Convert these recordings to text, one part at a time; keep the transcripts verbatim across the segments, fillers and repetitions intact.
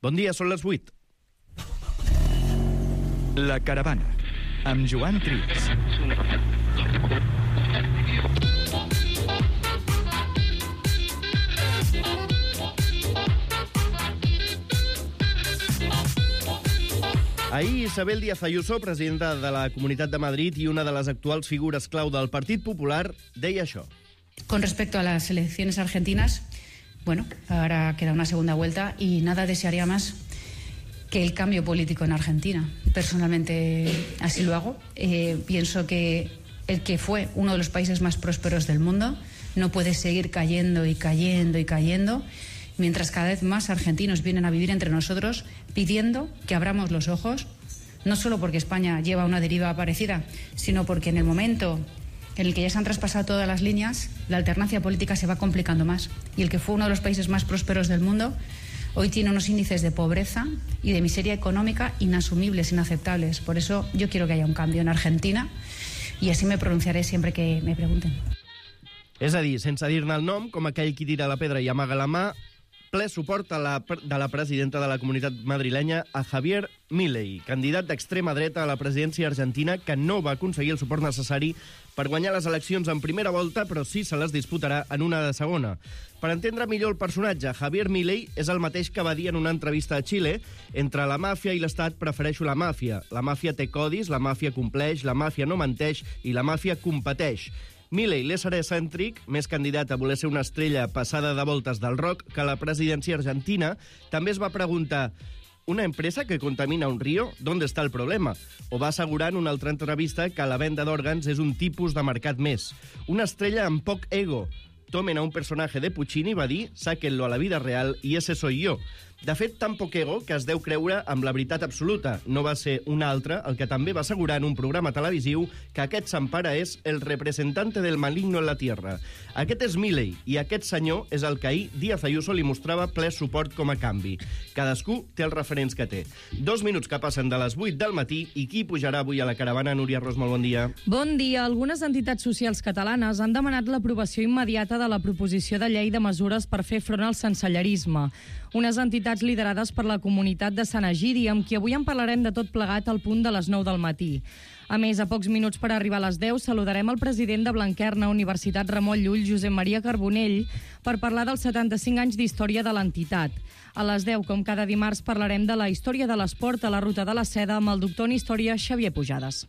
Bon dia, són les vuit. La Caravana, amb Joan Trias. Ahir, Isabel Díaz Ayuso, presidenta de la Comunitat de Madrid i una de les actuals figures clau del Partit Popular, deia això. Con respecto a las elecciones argentinas, bueno, ahora queda una segunda vuelta y nada desearía más que el cambio político en Argentina. Personalmente así lo hago. Eh, pienso que el que fue uno de los países más prósperos del mundo no puede seguir cayendo y cayendo y cayendo, mientras cada vez más argentinos vienen a vivir entre nosotros pidiendo que abramos los ojos, no solo porque España lleva una deriva parecida, sino porque en el momento en el que ya se han traspasado todas las líneas, la alternancia política se va complicando más. Y el que fue uno de los países más prósperos del mundo hoy tiene unos índices de pobreza y de miseria económica inasumibles, inaceptables. Por eso yo quiero que haya un cambio en Argentina y así me pronunciaré siempre que me pregunten. És a dir, sense dir-ne el nom, com aquell qui tira la pedra i amaga la mà, ple suport a la, de la presidenta de la Comunitat madrilenya a Javier Milei, candidat d'extrema dreta a la presidència argentina que no va aconseguir el suport necessari per guanyar les eleccions en primera volta, però sí se les disputarà en una de segona. Per entendre millor el personatge, Javier Milei és el mateix que va dir en una entrevista a Xile: entre la màfia i l'Estat prefereixo la màfia. La màfia té codis, la màfia compleix, la màfia no menteix i la màfia competeix. Milei, l'ésser excèntric, més candidat a voler ser una estrella passada de voltes del rock que la presidència argentina, també es va preguntar: ¿una empresa que contamina un río? ¿Dónde está el problema? O va assegurar en una altra entrevista que la venda d'òrgans és un tipus de mercat més. Una estrella amb poc ego. Tomen a un personaje de Puccini, va dir, sáquenlo a la vida real y ese soy yo. De fet, tan poc ego que es deu creure amb la veritat absoluta. No va ser un altre el que també va assegurar en un programa televisiu que aquest s'empara és el representante del maligno en la tierra. Aquest és Milei, i aquest senyor és el que ahir Díaz Ayuso li mostrava ple suport com a canvi. Cadascú té els referents que té. Dos minuts que passen de les vuit del matí i qui pujarà avui a la caravana? Núria Ros, molt bon dia. Bon dia. Algunes entitats socials catalanes han demanat l'aprovació immediata de la proposició de llei de mesures per fer front al sensellarisme. Unes entitats liderades per la comunitat de Sant Egidi, amb qui avui en parlarem de tot plegat al punt de les nou del matí. A més, a pocs minuts per arribar a les deu, saludarem el president de Blanquerna, Universitat Ramon Llull, Josep Maria Carbonell, per parlar dels setanta-cinc anys d'història de l'entitat. A les deu, com cada dimarts, parlarem de la història de l'esport a la Ruta de la Seda amb el doctor en història Xavier Pujades.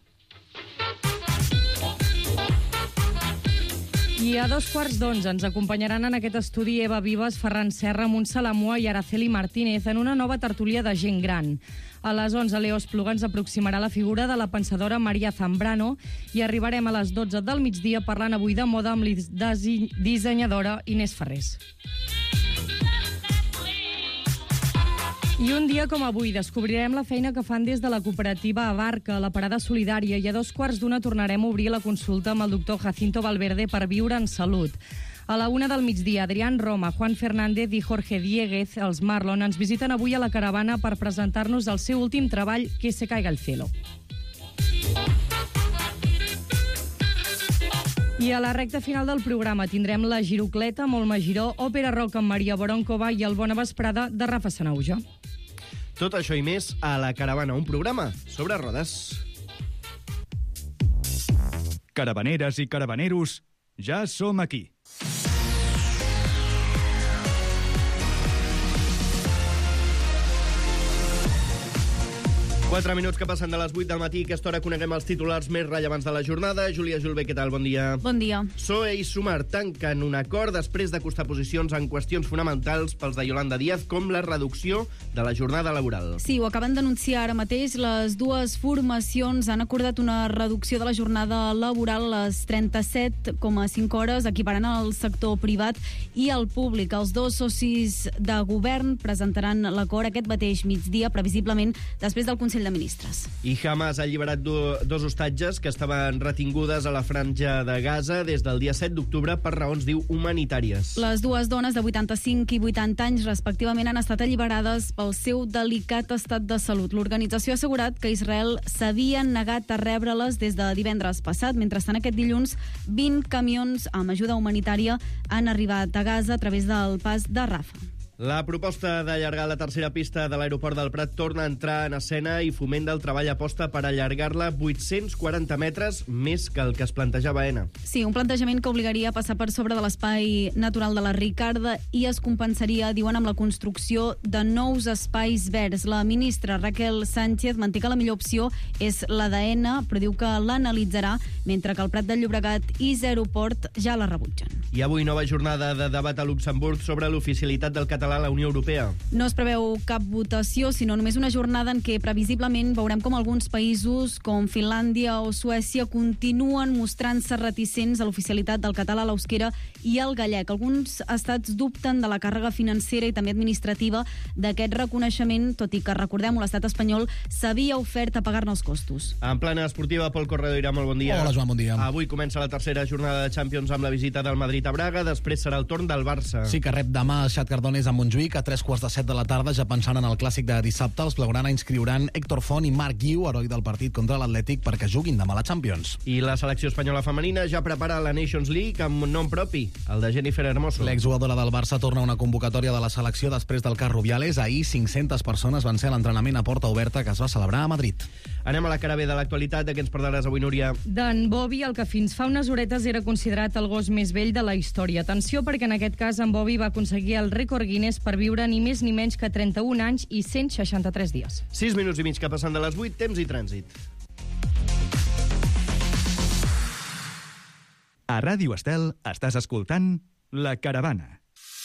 I a dos quarts d'onze ens acompanyaran en aquest estudi Eva Vives, Ferran Serra, Montse Lamua i Araceli Martínez en una nova tertúlia de gent gran. A les onze, Leo Espluga ens aproximarà la figura de la pensadora Maria Zambrano i arribarem a les dotze del migdia parlant avui de moda amb la dissenyadora Inés Ferrés. I un dia com avui descobrirem la feina que fan des de la cooperativa Abarca, la parada solidària, i a dos quarts d'una tornarem a obrir la consulta amb el doctor Jacinto Valverde per viure en salut. A la una del migdia, Adrián Roma, Juan Fernández i Jorge Dieguez, els Marlon, ens visiten avui a la caravana per presentar-nos el seu últim treball, Que se caiga el cielo. I a la recta final del programa tindrem la Girocleta, Molma Giró, Òpera Rock amb Maria Boronkova i el Bona Vesprada de Rafa Sanauja. Tot això i més a La Caravana, un programa sobre rodes. Caravaneres i caravaneros, ja som aquí. Quatre minuts que passen de les vuit del matí, aquesta hora coneguem els titulars més rellevants de la jornada. Júlia Julbé, què tal? Bon dia. Bon dia. P S O E i Sumar tanquen un acord després d'acostar posicions en qüestions fonamentals pels de Yolanda Díaz, com la reducció de la jornada laboral. Sí, ho acaben d'anunciar ara mateix. Les dues formacions han acordat una reducció de la jornada laboral a les trenta-set coma cinc hores, equiparant el sector privat i el públic. Els dos socis de govern presentaran l'acord aquest mateix migdia, previsiblement després del Consell de Ministres. I Hamas ha alliberat do, dos hostatges que estaven retingudes a la franja de Gaza des del dia set d'octubre per raons, diu, humanitàries. Les dues dones de vuitanta-cinc i vuitanta anys, respectivament, han estat alliberades pel seu delicat estat de salut. L'organització ha assegurat que Israel s'havia negat a rebre-les des de divendres passat. Mentrestant, aquest dilluns, vint camions amb ajuda humanitària han arribat a Gaza a través del pas de Rafah. La proposta d'allargar la tercera pista de l'aeroport del Prat torna a entrar en escena i Foment del Treball aposta per allargar-la vuit-cents quaranta metres més que el que es plantejava Aena. Sí, un plantejament que obligaria a passar per sobre de l'espai natural de la Ricarda i es compensaria, diuen, amb la construcció de nous espais verds. La ministra Raquel Sánchez manté que la millor opció és la d'Aena, però diu que l'analitzarà, mentre que el Prat de Llobregat i Zeroport ja la rebutgen. I avui nova jornada de debat a Luxemburg sobre l'oficialitat del català a la Unió Europea. No es preveu cap votació, sinó només una jornada en què previsiblement veurem com alguns països com Finlàndia o Suècia continuen mostrant-se reticents a l'oficialitat del català, l'eusquera i el gallec. Alguns estats dubten de la càrrega financera i també administrativa d'aquest reconeixement, tot i que, recordem-ho, l'estat espanyol s'havia ofert a pagar-ne els costos. En plana esportiva, Pol Corredera, molt bon dia. Hola, Joan, bon dia. Avui comença la tercera jornada de Champions amb la visita del Madrid a Braga, després serà el torn del Barça. Sí, que rep demà Xat Cardones a Montjuïc a tres quarts de set de la tarda, ja pensant en el clàssic de dissabte. Els blaugrana inscriuran Héctor Font i Marc Guiu, heroi del partit contra l'Atlètic, perquè juguin demà a la Champions. I la selecció espanyola femenina ja prepara la Nations League amb un nom propi, el de Jennifer Hermoso. L'exjugadora del Barça torna a una convocatòria de la selecció després del cas Rubiales. Ahir cinc-centes persones van ser a l'entrenament a porta oberta que es va celebrar a Madrid. Anem a la cara B de l'actualitat. De què ens parlaràs avui, Núria? D'en Bobby, el que fins fa unes horetes era considerat el gos més vell de la història. Atenció, perquè en aquest cas en Bobby va aconseguir el rècord Guinness per viure ni més ni menys que trenta-un anys i cent seixanta-tres dies. sis minuts i mig que passen de les vuit, temps i trànsit. A Ràdio Estel estàs escoltant La Caravana.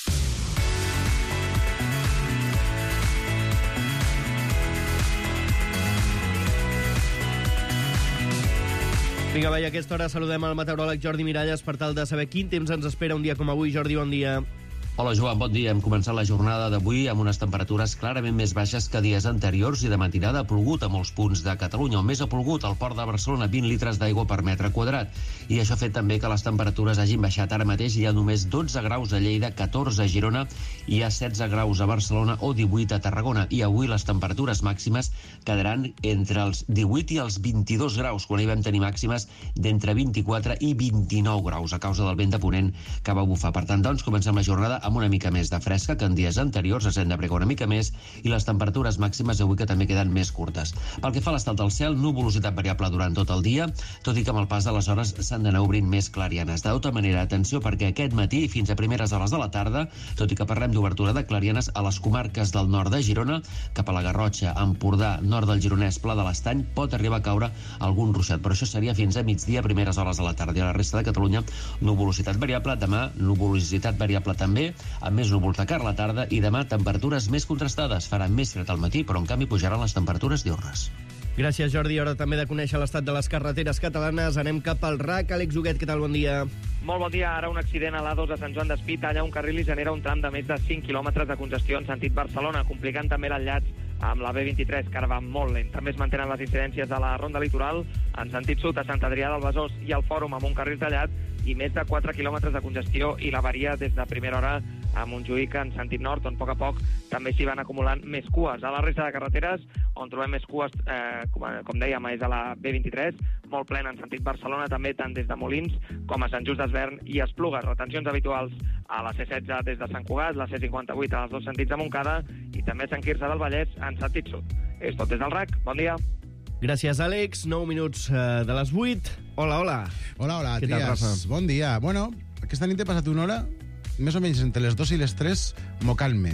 Vinga, va, i a aquesta hora saludem al meteoròleg Jordi Miralles per tal de saber quin temps ens espera un dia com avui. Jordi, bon dia. Hola, Joan, bon dia. Hem començat la jornada d'avui amb unes temperatures clarament més baixes que dies anteriors i de matinada ha plogut a molts punts de Catalunya. On més ha plogut, al Port de Barcelona, vint litres d'aigua per metre quadrat. I això ha fet també que les temperatures hagin baixat. Ara mateix hi ha només dotze graus a Lleida, catorze a Girona, hi ha setze graus a Barcelona o divuit a Tarragona. I avui les temperatures màximes quedaran entre els divuit i els vint-i-dos graus, quan hi vam tenir màximes d'entre vint-i-quatre i vint-i-nou graus a causa del vent de ponent que va bufar. Per tant, doncs, comencem la jornada amb una mica més de fresca que en dies anteriors, es hem de pregar una mica més, i les temperatures màximes avui que també queden més curtes. Pel que fa a l'estat del cel, nuvolositat variable durant tot el dia, tot i que amb el pas de les hores s'han d'anar obrint més clarianes. De tota manera, atenció, perquè aquest matí, fins a primeres hores de la tarda, tot i que parlem d'obertura de clarianes a les comarques del nord de Girona, cap a la Garrotxa, Empordà, nord del Gironès, Pla de l'Estany, pot arribar a caure algun ruixat, però això seria fins a migdia, primeres hores de la tarda. I a la resta de Catalunya, nuvolositat variable, demà nuvolositat variable també, amb més núvols de cara a la tarda, i demà temperatures més contrastades. Farà més fred al matí, però en canvi pujaran les temperatures diürnes. Gràcies, Jordi. Hora també de conèixer l'estat de les carreteres catalanes. Anem cap al R A C. Àlex Huguet, què tal? Bon dia. Molt bon dia. Ara un accident a l'A dos a Sant Joan d'Espí talla un carril i genera un tram de més de cinc quilòmetres de congestió en sentit Barcelona, complicant també l'enllaç amb la B vint-i-tres, que ara va molt lent. També es mantenen les incidències a la Ronda Litoral en sentit sud a Sant Adrià del Besòs i al Fòrum amb un carril tallat i més de quatre quilòmetres de congestió i la varia des de primera hora a Montjuïc en sentit nord, on a poc a poc també s'hi van acumulant més cues. A la resta de carreteres, on trobem més cues, eh, com, com dèiem, és a la B vint-i-tres, molt plena en sentit Barcelona, també tant des de Molins com a Sant Just d'Esvern i Esplugues. Retencions habituals a la C setze des de Sant Cugat, la C cinquanta-vuit als dos sentits de Montcada i també a Sant Quirze del Vallès en sentit sud. És tot des del R A C. Bon dia. Gràcies, Àlex. nou minuts eh, de les vuit. Hola, hola. Hola, hola, Què tal, Trias. Rafa? Bon dia. Bueno, aquesta nit he passat una hora, més o menys entre les dos i les tres, mocant-me.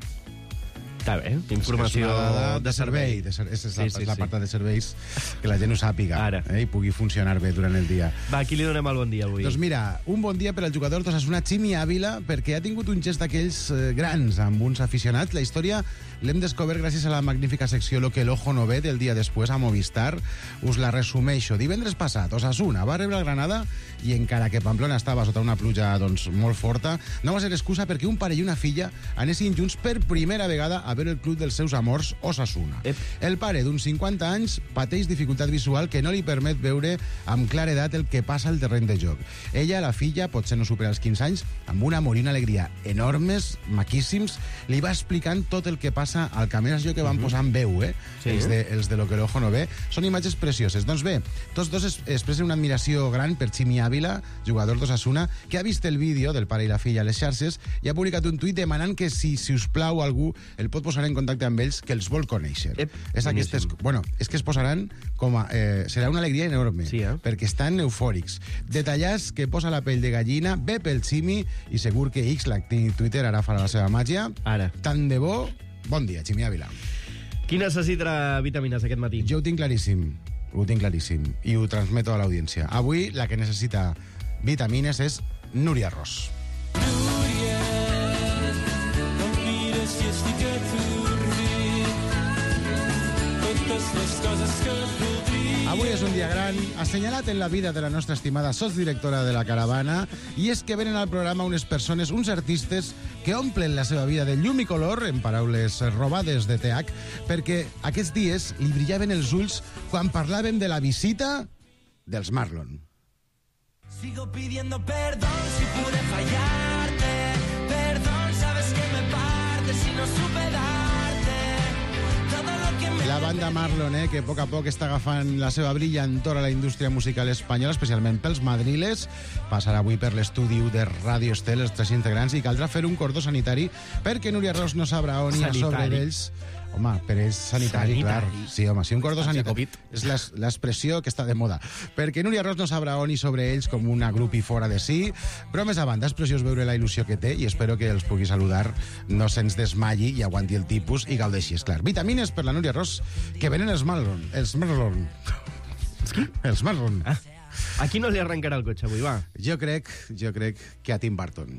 Està bé, informació És una dada de servei. De ser, és Sí, la, sí, és la sí. part de serveis que la gent ho sàpiga Ara. eh, i pugui funcionar bé durant el dia. Va, aquí li donem el bon dia avui. Doncs mira, un bon dia per al jugador d'Osasuna, Ximi Ávila, perquè ha tingut un gest d'aquells eh, grans amb uns aficionats. La història l'hem descobert gràcies a la magnífica secció Lo que el ojo no ve del dia després a Movistar. Us la resumeixo. Divendres passat, Osasuna va rebre el Granada i encara que Pamplona estava sota una pluja doncs, molt forta, no va ser excusa perquè un pare i una filla anessin junts per primera vegada a veure el club dels seus amors, Osasuna. Ep. El pare, d'uns cinquanta anys, pateix dificultat visual que no li permet veure amb claredat el que passa al terreny de joc. Ella, la filla, potser no supera els quinze anys, amb un amor i una alegria enormes, maquíssims, li va explicant tot el que passa al camp. És allò que van posar en veu, eh? Sí. Els, de, els de Lo que el ojo no ve. Són imatges precioses. Doncs bé, tots dos es, expressen una admiració gran per Chimi Ávila, jugador d'Osasuna, que ha vist el vídeo del pare i la filla a les xarxes i ha publicat un tuit demanant que si, si us plau, algú el pot posar en contacte amb ells, que els vol conèixer. Ep, és aquestes, bueno, és que es posaran com a... Eh, serà una alegria enorme, sí, eh? perquè estan eufòrics. Detallats que posa la pell de gallina, bé pel Chimi, i segur que X, l'actiu Twitter, ara farà la seva màgia. Ara. Tant de bo. Bon dia, Chimi Ávila. Qui necessita vitamines aquest matí? Jo ho tinc claríssim, ho tinc claríssim, i ho transmeto a l'audiència. Avui la que necessita vitamines és Núria Ros. Avui és un dia gran, assenyalat en la vida de la nostra estimada sotsdirectora de la Caravana, i és que venen al programa unes persones, uns artistes, que omplen la seva vida de llum i color, en paraules robades de T H, perquè aquests dies li brillaven els ulls quan parlàvem de la visita dels Marlon. Sigo pidiendo perdón si pude fallarte. Perdón, sabes que me parte si no supe darte todo lo que me... La banda Marlon, eh, que a poc a poc està agafant la seva brillantor a la indústria musical espanyola, especialment pels madriles, passarà avui per l'estudi de Ràdio Estel, els tres integrants, i caldrà fer un cordó sanitari perquè Núria Ros no sabrà on hi ha sobre d'ells. Home, però és sanitari, sanitari, clar. Sí, home, sí, un cordó sanitari. És l'expressió que està de moda. Perquè Núria Ros no sabrà on hi sobre ells com una grupi fora de si. Però més a banda, és preciós veure la il·lusió que té i espero que els pugui saludar, no se'ns desmalli i aguanti el tipus i gaudeixi, és clar. Vitamines per la Núria Ros, que venen els Marlon. Els Marlon. Els qui? Els Marlon. Ah. A qui no li arrencarà el cotxe avui, va? Jo crec, jo crec que a Tim Burton.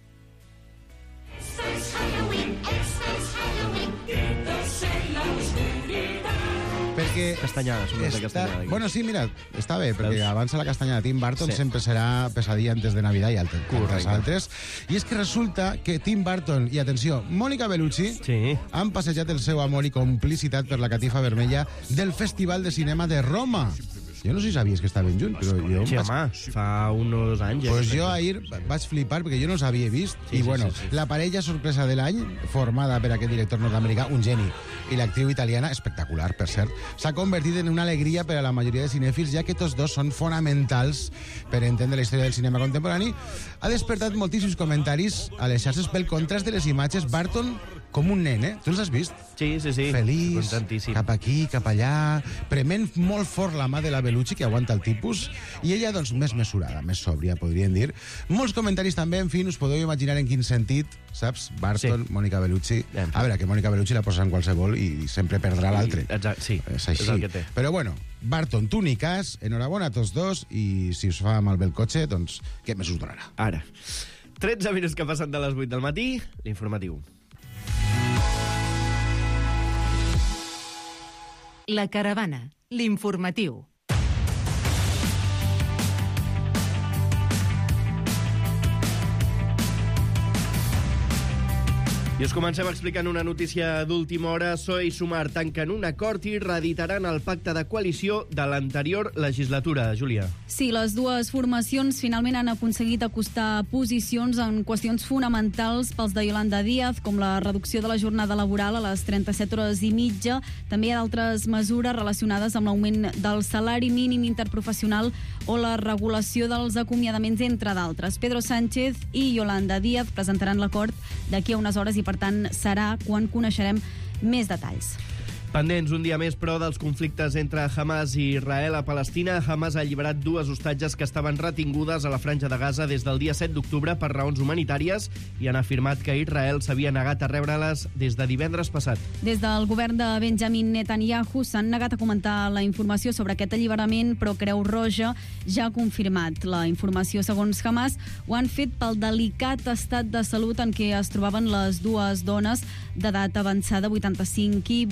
Perquè Castanyades, una està... castanyada. Bueno, sí, mira, està bé, perquè Veus? abans la castanyada de Tim Burton Sí. sempre serà pesadilla antes de Navidad i altres, Correcte. altres. I és que resulta que Tim Burton i, atenció, Mònica Bellucci Sí. han passejat el seu amor i complicitat per la catifa vermella del Festival de Cinema de Roma. Jo no sé si sabies que estaven junts, però jo... Sí, vaig... home, fa uns anys. Pues ja. jo ahir vaig flipar perquè jo no els havia vist Sí, i sí, bueno, sí, sí. la parella sorpresa de l'any formada per aquest director nord-americà, un geni, i l'actriu italiana, espectacular per cert, s'ha convertit en una alegria per a la majoria de cinèfils, ja que tots dos són fonamentals per entendre la història del cinema contemporani. Ha despertat moltíssims comentaris a les xarxes pel contrast de les imatges. Burton com un nen, eh? Tu els has vist? Sí, sí, sí. Feliç, Contentíssim. cap aquí, cap allà, prement molt fort la mà de la Bellucci, que aguanta el tipus, i ella, doncs, més mesurada, més sòbria, podríem dir. Molts comentaris també, en fi, us podeu imaginar en quin sentit, saps? Burton, Sí. Mònica Bellucci. Ja, A veure, que Mònica Bellucci la posa en qualsevol i sempre perdrà l'altre. Exacte, sí, És així. és el que té. Però bueno, Burton, tu ni cas, enhorabona a tots dos, i si us fa malbé el cotxe, doncs, què més us donarà? Ara. tretze minuts que passen de les vuit del matí, l'informatiu. La Caravana, l'informatiu. I us comencem explicant una notícia d'última hora. P S O E i Sumar tanquen un acord i reeditaran el pacte de coalició de l'anterior legislatura. Júlia. Sí, les dues formacions finalment han aconseguit acostar posicions en qüestions fonamentals pels de Yolanda Díaz, com la reducció de la jornada laboral a les trenta-set hores i mitja. També hi ha d'altres mesures relacionades amb l'augment del salari mínim interprofessional o la regulació dels acomiadaments, entre d'altres. Pedro Sánchez i Yolanda Díaz presentaran l'acord d'aquí a unes hores i, per tant, serà quan coneixerem més detalls. Pendents un dia més, però, dels conflictes entre Hamas i Israel a Palestina. Hamas ha alliberat dues hostatges que estaven retingudes a la franja de Gaza des del dia set d'octubre per raons humanitàries i han afirmat que Israel s'havia negat a rebre-les des de divendres passat. Des del govern de Benjamin Netanyahu s'han negat a comentar la informació sobre aquest alliberament, però Creu Roja ja ha confirmat la informació. Segons Hamas, ho han fet pel delicat estat de salut en què es trobaven les dues dones d'edat avançada, vuitanta-cinc i vuitanta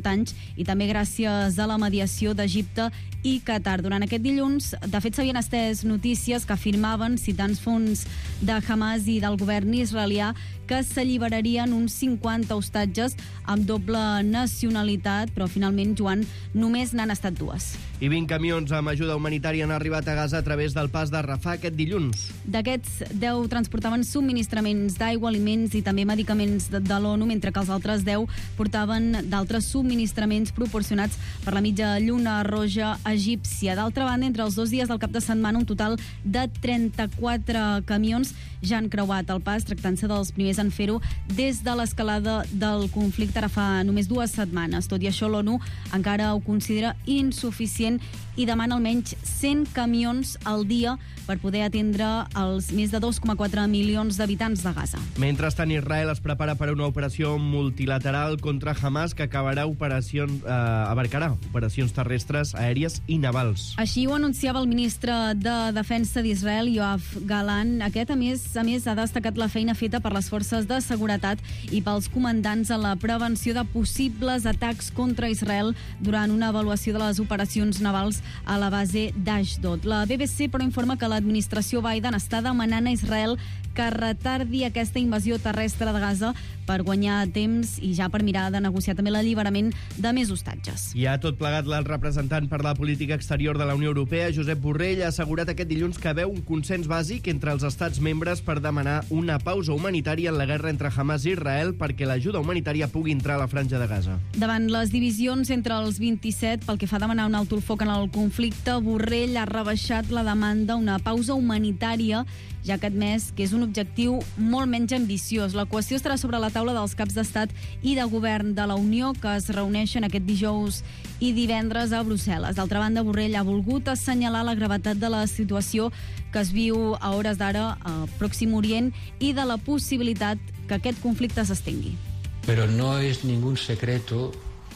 quaranta anys i també gràcies a la mediació d'Egipte i Qatar. Durant aquest dilluns, de fet, s'havien estès notícies que afirmaven, citant fons de Hamas i del govern israelià, que s'alliberarien uns cinquanta hostatges amb doble nacionalitat, però finalment, Joan, només n'han estat dues. I vint camions amb ajuda humanitària han arribat a Gaza a través del pas de Rafah aquest dilluns. D'aquests, deu transportaven subministraments d'aigua, aliments i també medicaments de, de l'ONU, mentre que els altres deu portaven d'altres subministraments proporcionats per la mitja lluna roja egípcia. D'altra banda, entre els dos dies del cap de setmana, un total de trenta-quatre camions ja han creuat el pas, tractant-se dels primers en fer-ho des de l'escalada del conflicte ara fa només dues setmanes. Tot i això, l'ONU encara ho considera insuficient i demana almenys cent camions al dia per poder atendre els més de dos coma quatre milions d'habitants de Gaza. Mentrestant, Israel es prepara per a una operació multilateral contra Hamas que acabarà operacions, eh, abarcarà operacions terrestres, aèries i navals. Així ho anunciava el ministre de Defensa d'Israel, Yoav Gallant. Aquest, a més, a més, ha destacat la feina feta per les forces de seguretat i pels comandants en la prevenció de possibles atacs contra Israel durant una avaluació de les operacions navals a la base d'Ashdod. La B B C, però, informa que l'administració Biden està demanant a Israel que retardi aquesta invasió terrestre de Gaza per guanyar temps i ja per mirar de negociar també l'alliberament de més hostatges. I a tot plegat, el representant per la política exterior de la Unió Europea, Josep Borrell, ha assegurat aquest dilluns que veu un consens bàsic entre els estats membres per demanar una pausa humanitària en la guerra entre Hamas i Israel perquè l'ajuda humanitària pugui entrar a la franja de Gaza. Davant les divisions entre els vint-i-set pel que fa a demanar un alto el foc en el conflicte, Borrell ha rebaixat la demanda una pausa humanitària ja que ha admès que és un objectiu molt menys ambiciós. La qüestió estarà sobre la taula dels caps d'estat i de govern de la Unió que es reuneixen aquest dijous i divendres a Brussel·les. D'altra banda, Borrell ha volgut assenyalar la gravetat de la situació que es viu a hores d'ara al Pròxim Orient i de la possibilitat que aquest conflicte s'estengui. Pero no es ningún secreto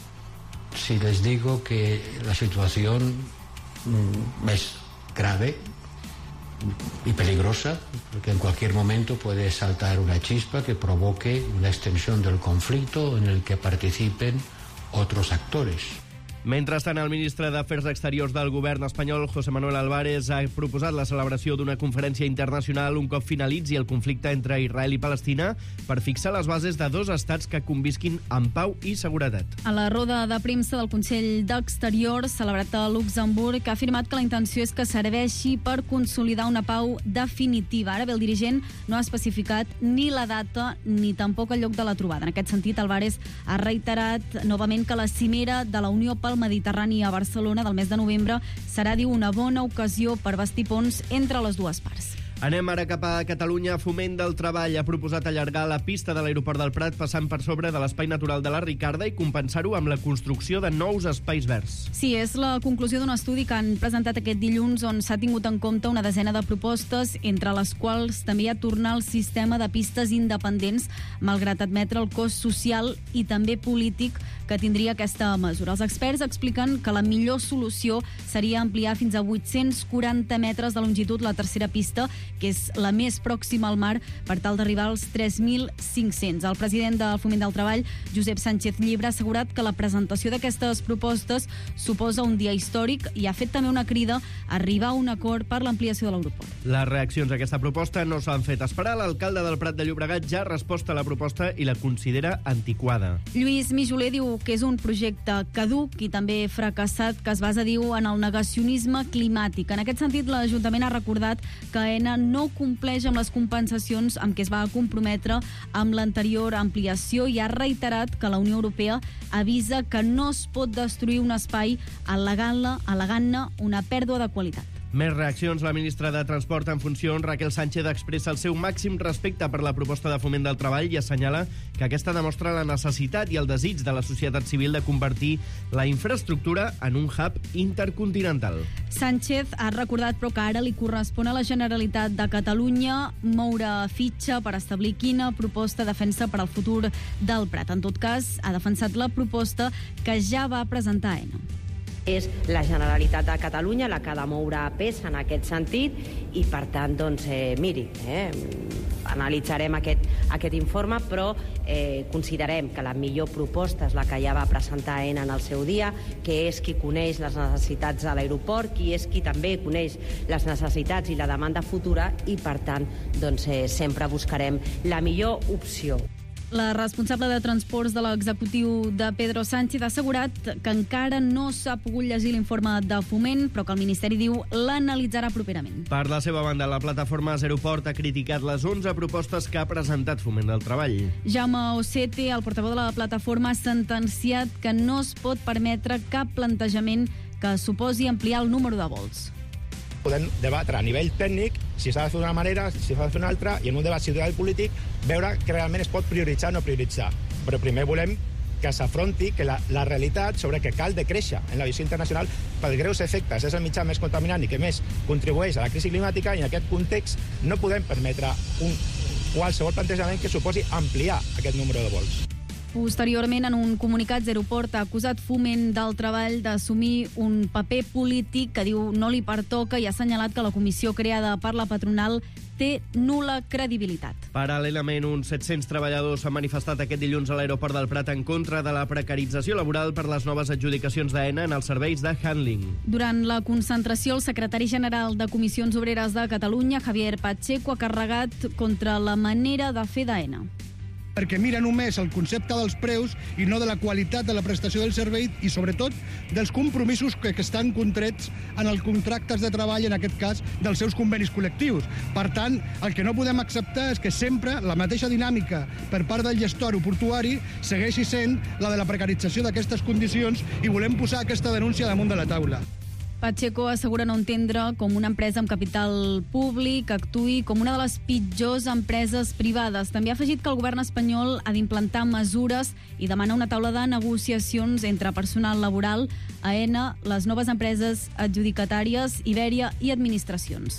si les digo que la situación es grave y peligrosa, porque en cualquier momento puede saltar una chispa que provoque una extensión del conflicto en el que participen otros actores. Mentrestant, el ministre d'Afers Exteriors del govern espanyol, José Manuel Álvarez, ha proposat la celebració d'una conferència internacional un cop finalitzi el conflicte entre Israel i Palestina per fixar les bases de dos estats que convisquin en pau i seguretat. A la roda de premsa del Consell d'Exteriors, celebrat a Luxemburg, ha afirmat que la intenció és que serveixi per consolidar una pau definitiva. Ara bé, el dirigent no ha especificat ni la data ni tampoc el lloc de la trobada. En aquest sentit, Álvarez ha reiterat novament que la cimera de la Unió pel Mediterrani a Barcelona del mes de novembre serà, diu, una bona ocasió per bastir ponts entre les dues parts. Anem ara cap a Catalunya. Foment del Treball ha proposat allargar la pista de l'aeroport del Prat passant per sobre de l'espai natural de la Ricarda i compensar-ho amb la construcció de nous espais verds. Sí, és la conclusió d'un estudi que han presentat aquest dilluns on s'ha tingut en compte una desena de propostes, entre les quals també hi ha tornar al sistema de pistes independents, malgrat admetre el cost social i també polític que tindria aquesta mesura. Els experts expliquen que la millor solució seria ampliar fins a vuit-cents quaranta metres de longitud la tercera pista, que és la més pròxima al mar, per tal d'arribar als tres mil cinc-cents. El president del Foment del Treball, Josep Sánchez Llibre, ha assegurat que la presentació d'aquestes propostes suposa un dia històric i ha fet també una crida a arribar a un acord per l'ampliació de l'aeroport. Les reaccions a aquesta proposta no s'han fet esperar. L'alcalde del Prat de Llobregat ja ha respost a la proposta i la considera antiquada. Lluís Mijoler diu que és un projecte caduc i també fracassat que es basa, diu, en el negacionisme climàtic. En aquest sentit, l'Ajuntament ha recordat que AENA no compleix amb les compensacions amb què es va comprometre amb l'anterior ampliació i ha reiterat que la Unió Europea avisa que no es pot destruir un espai al·legant-ne al·legant-ne una pèrdua de qualitat. Més reaccions. La ministra de Transport en funcions, Raquel Sánchez, expressa el seu màxim respecte per la proposta de Foment del Treball i assenyala que aquesta demostra la necessitat i el desig de la societat civil de convertir la infraestructura en un hub intercontinental. Sánchez ha recordat, però, que ara li correspon a la Generalitat de Catalunya moure fitxa per establir quina proposta defensa per al futur del Prat. En tot cas, ha defensat la proposta que ja va presentar AENA. És la Generalitat de Catalunya la que ha de moure pes en aquest sentit i, per tant, doncs, eh, miri, eh, analitzarem aquest, aquest informe, però eh, considerem que la millor proposta és la que ja va presentar AENA en el seu dia, que és qui coneix les necessitats a l'aeroport, qui és qui també coneix les necessitats i la demanda futura i, per tant, doncs, eh, sempre buscarem la millor opció. La responsable de transports de l'executiu de Pedro Sánchez ha assegurat que encara no s'ha pogut llegir l'informe de Foment, però que el Ministeri diu l'analitzarà properament. Per la seva banda, la plataforma Zeroport ha criticat les onze propostes que ha presentat Foment del Treball. Jaume Ocete, el portaveu de la plataforma, ha sentenciat que no es pot permetre cap plantejament que suposi ampliar el número de vols. Podem debatre a nivell tècnic si s'ha de fer d'una manera, si s'ha de fer d'una altra, i en un debat ciutadà i polític veure que realment es pot prioritzar o no prioritzar. Però primer volem que s'afronti que la, la realitat sobre que cal decréixer en la visió internacional pels greus efectes. És el mitjà més contaminant i que més contribueix a la crisi climàtica, i en aquest context no podem permetre un qualsevol plantejament que suposi ampliar aquest número de vols. Posteriorment, en un comunicat, Zeroport ha acusat Foment del Treball d'assumir un paper polític que diu no li pertoca i ha assenyalat que la comissió creada per la patronal té nul·la credibilitat. Paral·lelament, uns set-cents treballadors s'han manifestat aquest dilluns a l'aeroport del Prat en contra de la precarització laboral per les noves adjudicacions d'AENA en els serveis de handling. Durant la concentració, el secretari general de Comissions Obreres de Catalunya, Javier Pacheco, ha carregat contra la manera de fer d'AENA. Perquè mira només el concepte dels preus i no de la qualitat de la prestació del servei i, sobretot, dels compromisos que, que estan contrets en els contractes de treball, en aquest cas, dels seus convenis col·lectius. Per tant, el que no podem acceptar és que sempre la mateixa dinàmica per part del gestor aeroportuari segueixi sent la de la precarització d'aquestes condicions, i volem posar aquesta denúncia damunt de la taula. Pacheco assegura no entendre com una empresa amb capital públic actuï com una de les pitjors empreses privades. També ha afegit que el govern espanyol ha d'implantar mesures i demana una taula de negociacions entre personal laboral, AENA, les noves empreses adjudicatàries, Iberia i administracions.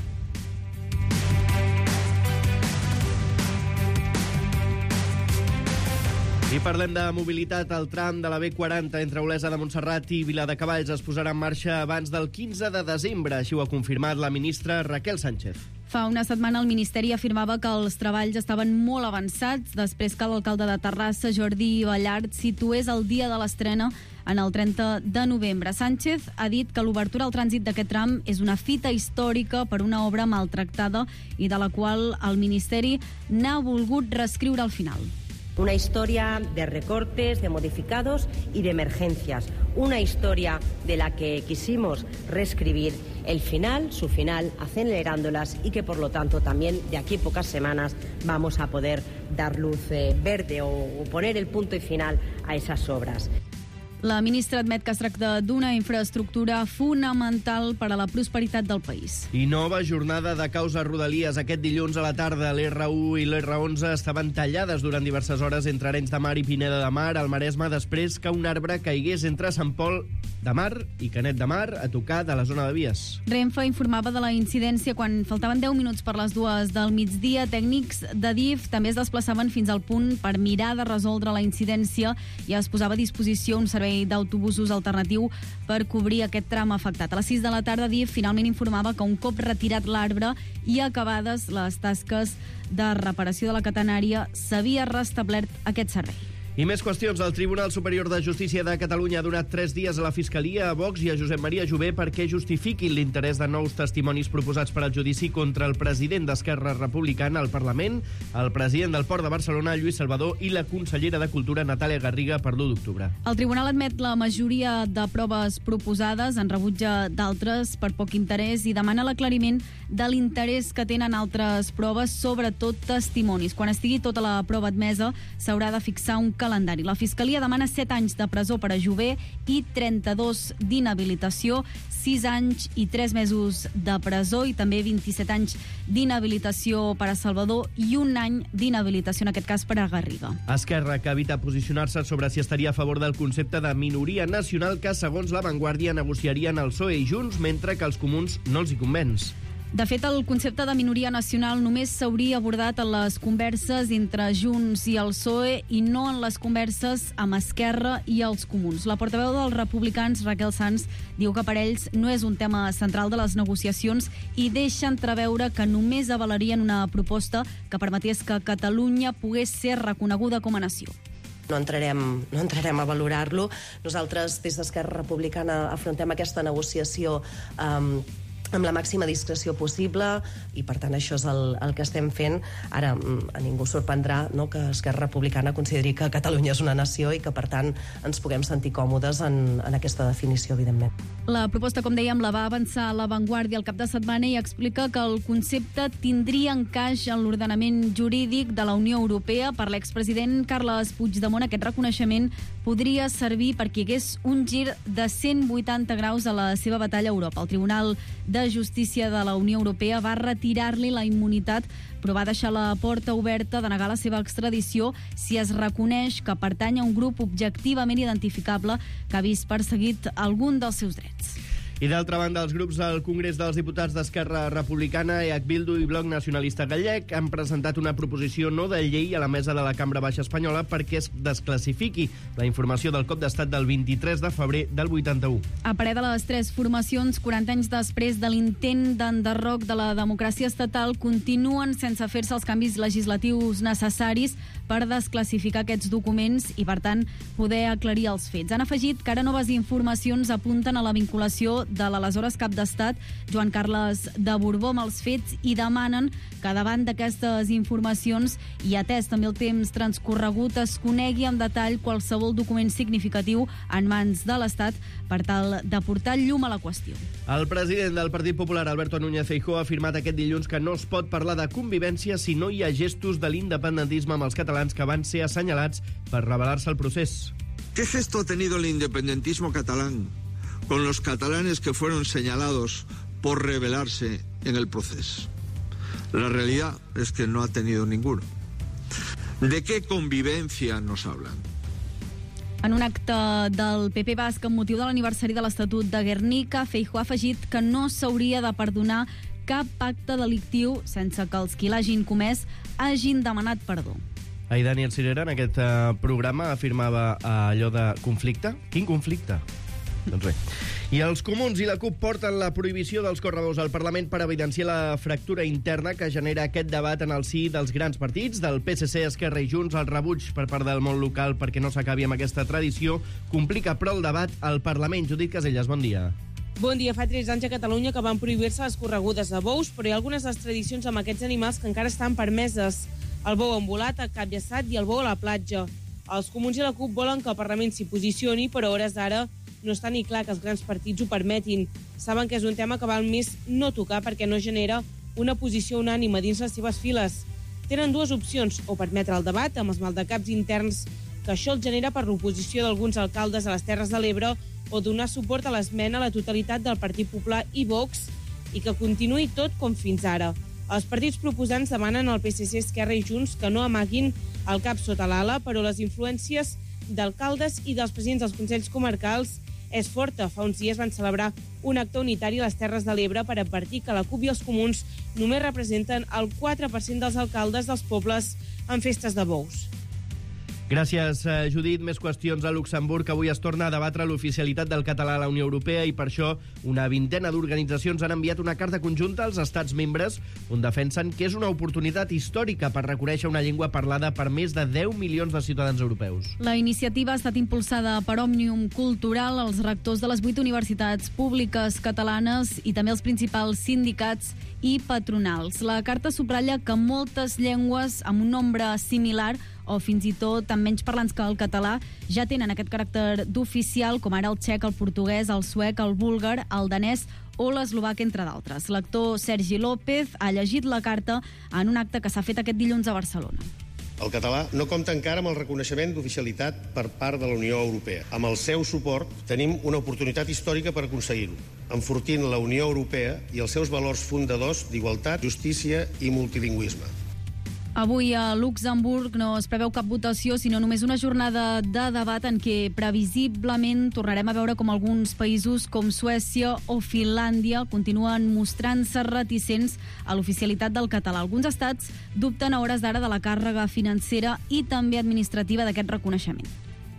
I parlem de mobilitat. El tram de la B quaranta entre Olesa de Montserrat i Viladecavalls es posarà en marxa abans del quinze de desembre. Així ho ha confirmat la ministra Raquel Sánchez. Fa una setmana el Ministeri afirmava que els treballs estaven molt avançats després que l'alcalde de Terrassa, Jordi Ballart, situés el dia de l'estrena en el trenta de novembre. Sánchez ha dit que l'obertura al trànsit d'aquest tram és una fita històrica per una obra maltractada i de la qual el Ministeri n'ha volgut reescriure al final. Una historia de recortes, de modificados y de emergencias. Una historia de la que quisimos reescribir el final, su final, acelerándolas, y que por lo tanto también de aquí a pocas semanas vamos a poder dar luz eh, verde o, o poner el punto y final a esas obras. La ministra admet que es tracta d'una infraestructura fonamental per a la prosperitat del país. I nova jornada de causa Rodalies. Aquest dilluns a la tarda l'R u i l'R onze estaven tallades durant diverses hores entre Arenys de Mar i Pineda de Mar, al Maresme, després que un arbre caigués entre Sant Pol de Mar i Canet de Mar a tocar de la zona de vies. Renfe informava de la incidència quan faltaven deu minuts per les dues del migdia. Tècnics de D I F també es desplaçaven fins al punt per mirar de resoldre la incidència i es posava a disposició un servei d'autobusos alternatiu per cobrir aquest tram afectat. A les sis de la tarda, D I F finalment informava que un cop retirat l'arbre i acabades les tasques de reparació de la catenària s'havia restablert aquest servei. I més qüestions. El Tribunal Superior de Justícia de Catalunya ha donat tres dies a la Fiscalia, a Vox i a Josep Maria Jové perquè justifiquin l'interès de nous testimonis proposats per al judici contra el president d'Esquerra Republicana al Parlament, el president del Port de Barcelona, Lluís Salvador, i la consellera de Cultura, Natàlia Garriga, per l'u d'octubre. El tribunal admet la majoria de proves proposades, en rebutja d'altres per poc interès i demana l'aclariment de l'interès que tenen altres proves, sobretot testimonis. Quan estigui tota la prova admesa, s'haurà de fixar un calendari. La Fiscalia demana set anys de presó per a Jové i trenta-dos d'inhabilitació, sis anys i tres mesos de presó i també vint-i-set anys d'inhabilitació per a Salvador i un any d'inhabilitació, en aquest cas, per a Garriga. Esquerra, que evita posicionar-se sobre si estaria a favor del concepte de minoria nacional que, segons La Vanguardia, negociarien el P S O E i Junts, mentre que els comuns no els hi convenç. De fet, el concepte de minoria nacional només s'hauria abordat en les converses entre Junts i el P S O E i no en les converses amb Esquerra i els Comuns. La portaveu dels republicans, Raquel Sans, diu que per ells no és un tema central de les negociacions i deixa entreveure que només avalarien una proposta que permetés que Catalunya pogués ser reconeguda com a nació. No entrarem, no entrarem a valorar-lo. Nosaltres, des d'Esquerra Republicana, afrontem aquesta negociació um, amb la màxima discreció possible i, per tant, això és el, el que estem fent. Ara, a ningú sorprendrà, no?, que Esquerra Republicana consideri que Catalunya és una nació i que, per tant, ens puguem sentir còmodes en, en aquesta definició, evidentment. La proposta, com dèiem, la va avançar a La Vanguardia el cap de setmana i explica que el concepte tindria encaix en l'ordenament jurídic de la Unió Europea. Per l'expresident Carles Puigdemont, aquest reconeixement podria servir perquè hi hagués un gir de cent vuitanta graus a la seva batalla a Europa. El Tribunal de Justícia de la Unió Europea va retirar-li la immunitat, però va deixar la porta oberta de negar la seva extradició si es reconeix que pertany a un grup objectivament identificable que ha vist perseguit algun dels seus drets. I d'altra banda, els grups del Congrés dels Diputats d'Esquerra Republicana, E H Bildu i Bloc Nacionalista Gallec han presentat una proposició no de llei a la mesa de la Cambra Baixa espanyola perquè es desclassifiqui la informació del cop d'estat del vint-i-tres de febrer del vuitanta-u. A parer de les tres formacions, quaranta anys després de l'intent d'enderroc de la democràcia estatal, continuen sense fer-se els canvis legislatius necessaris per desclassificar aquests documents i, per tant, poder aclarir els fets. Han afegit que ara noves informacions apunten a la vinculació de l'aleshores cap d'estat, Joan Carles de Borbó, amb els fets i demanen que davant d'aquestes informacions i atès també el temps transcorregut es conegui amb detall qualsevol document significatiu en mans de l'Estat per tal de portar llum a la qüestió. El president del Partit Popular, Alberto Núñez Feijóo, ha afirmat aquest dilluns que no es pot parlar de convivència si no hi ha gestos de l'independentisme amb els catalans que van ser assenyalats per rebel·lar-se al procés. ¿Qué gesto ha tenido el independentismo catalán con los catalanes que fueron señalados por rebelarse en el proceso? La realidad es que no ha tenido ninguno. ¿De qué convivencia nos hablan? En un acte del P P basc amb motiu de l'aniversari de l'Estatut de Guernica, Feijóo ha afegit que no s'hauria de perdonar cap acte delictiu sense que els qui l'hagin comès hagin demanat perdó. Ahir Daniel Sirera, en aquest uh, programa, afirmava uh, allò de conflicte. Quin conflicte? Doncs bé. I els comuns i la CUP porten la prohibició dels correbous al Parlament per evidenciar la fractura interna que genera aquest debat en el si dels grans partits, del P S C, Esquerra i Junts. El rebuig per part del món local perquè no s'acabi amb aquesta tradició complica però el debat al Parlament. Judit Casellas, bon dia. Bon dia. Fa tres anys a Catalunya que van prohibir-se les corregudes de bous, però hi ha algunes de les tradicions amb aquests animals que encara estan permeses. El bou embolat, el cap llaçat i el bou a la platja. Els comuns i la CUP volen que el Parlament s'hi posicioni, però a hores d'ara no està ni clar que els grans partits ho permetin. Saben que és un tema que val més no tocar perquè no genera una posició unànime dins les seves files. Tenen dues opcions, o permetre el debat amb els maldecaps interns que això el genera per l'oposició d'alguns alcaldes a les Terres de l'Ebre o donar suport a l'esmena a la totalitat del Partit Popular i Vox i que continuï tot com fins ara. Els partits proposants demanen al P S C, Esquerra i Junts que no amaguin el cap sota l'ala, però les influències d'alcaldes i dels presidents dels consells comarcals és forta. Fa uns dies van celebrar un acte unitari a les Terres de l'Ebre per advertir que la CUP i els comuns només representen el quatre per cent dels alcaldes dels pobles en festes de bous. Gràcies, Judit. Més qüestions a Luxemburg. Avui es torna a debatre l'oficialitat del català a la Unió Europea i per això una vintena d'organitzacions han enviat una carta conjunta als estats membres on defensen que és una oportunitat històrica per reconèixer una llengua parlada per més de deu milions de ciutadans europeus. La iniciativa ha estat impulsada per Òmnium Cultural, els rectors de les vuit universitats públiques catalanes i també els principals sindicats i patronals. La carta subratlla que moltes llengües amb un nombre similar o fins i tot amb menys parlants que el català ja tenen aquest caràcter d'oficial, com ara el txec, el portuguès, el suec, el búlgar, el danès o l'eslovac, entre d'altres. L'actor Sergi López ha llegit la carta en un acte que s'ha fet aquest dilluns a Barcelona. El català no compta encara amb el reconeixement d'oficialitat per part de la Unió Europea. Amb el seu suport tenim una oportunitat històrica per aconseguir-ho, enfortint la Unió Europea i els seus valors fundadors d'igualtat, justícia i multilingüisme. Avui a Luxemburg no es preveu cap votació, sinó només una jornada de debat en què previsiblement tornarem a veure com alguns països com Suècia o Finlàndia continuen mostrant-se reticents a l'oficialitat del català. Alguns estats dubten a hores d'ara de la càrrega financera i també administrativa d'aquest reconeixement.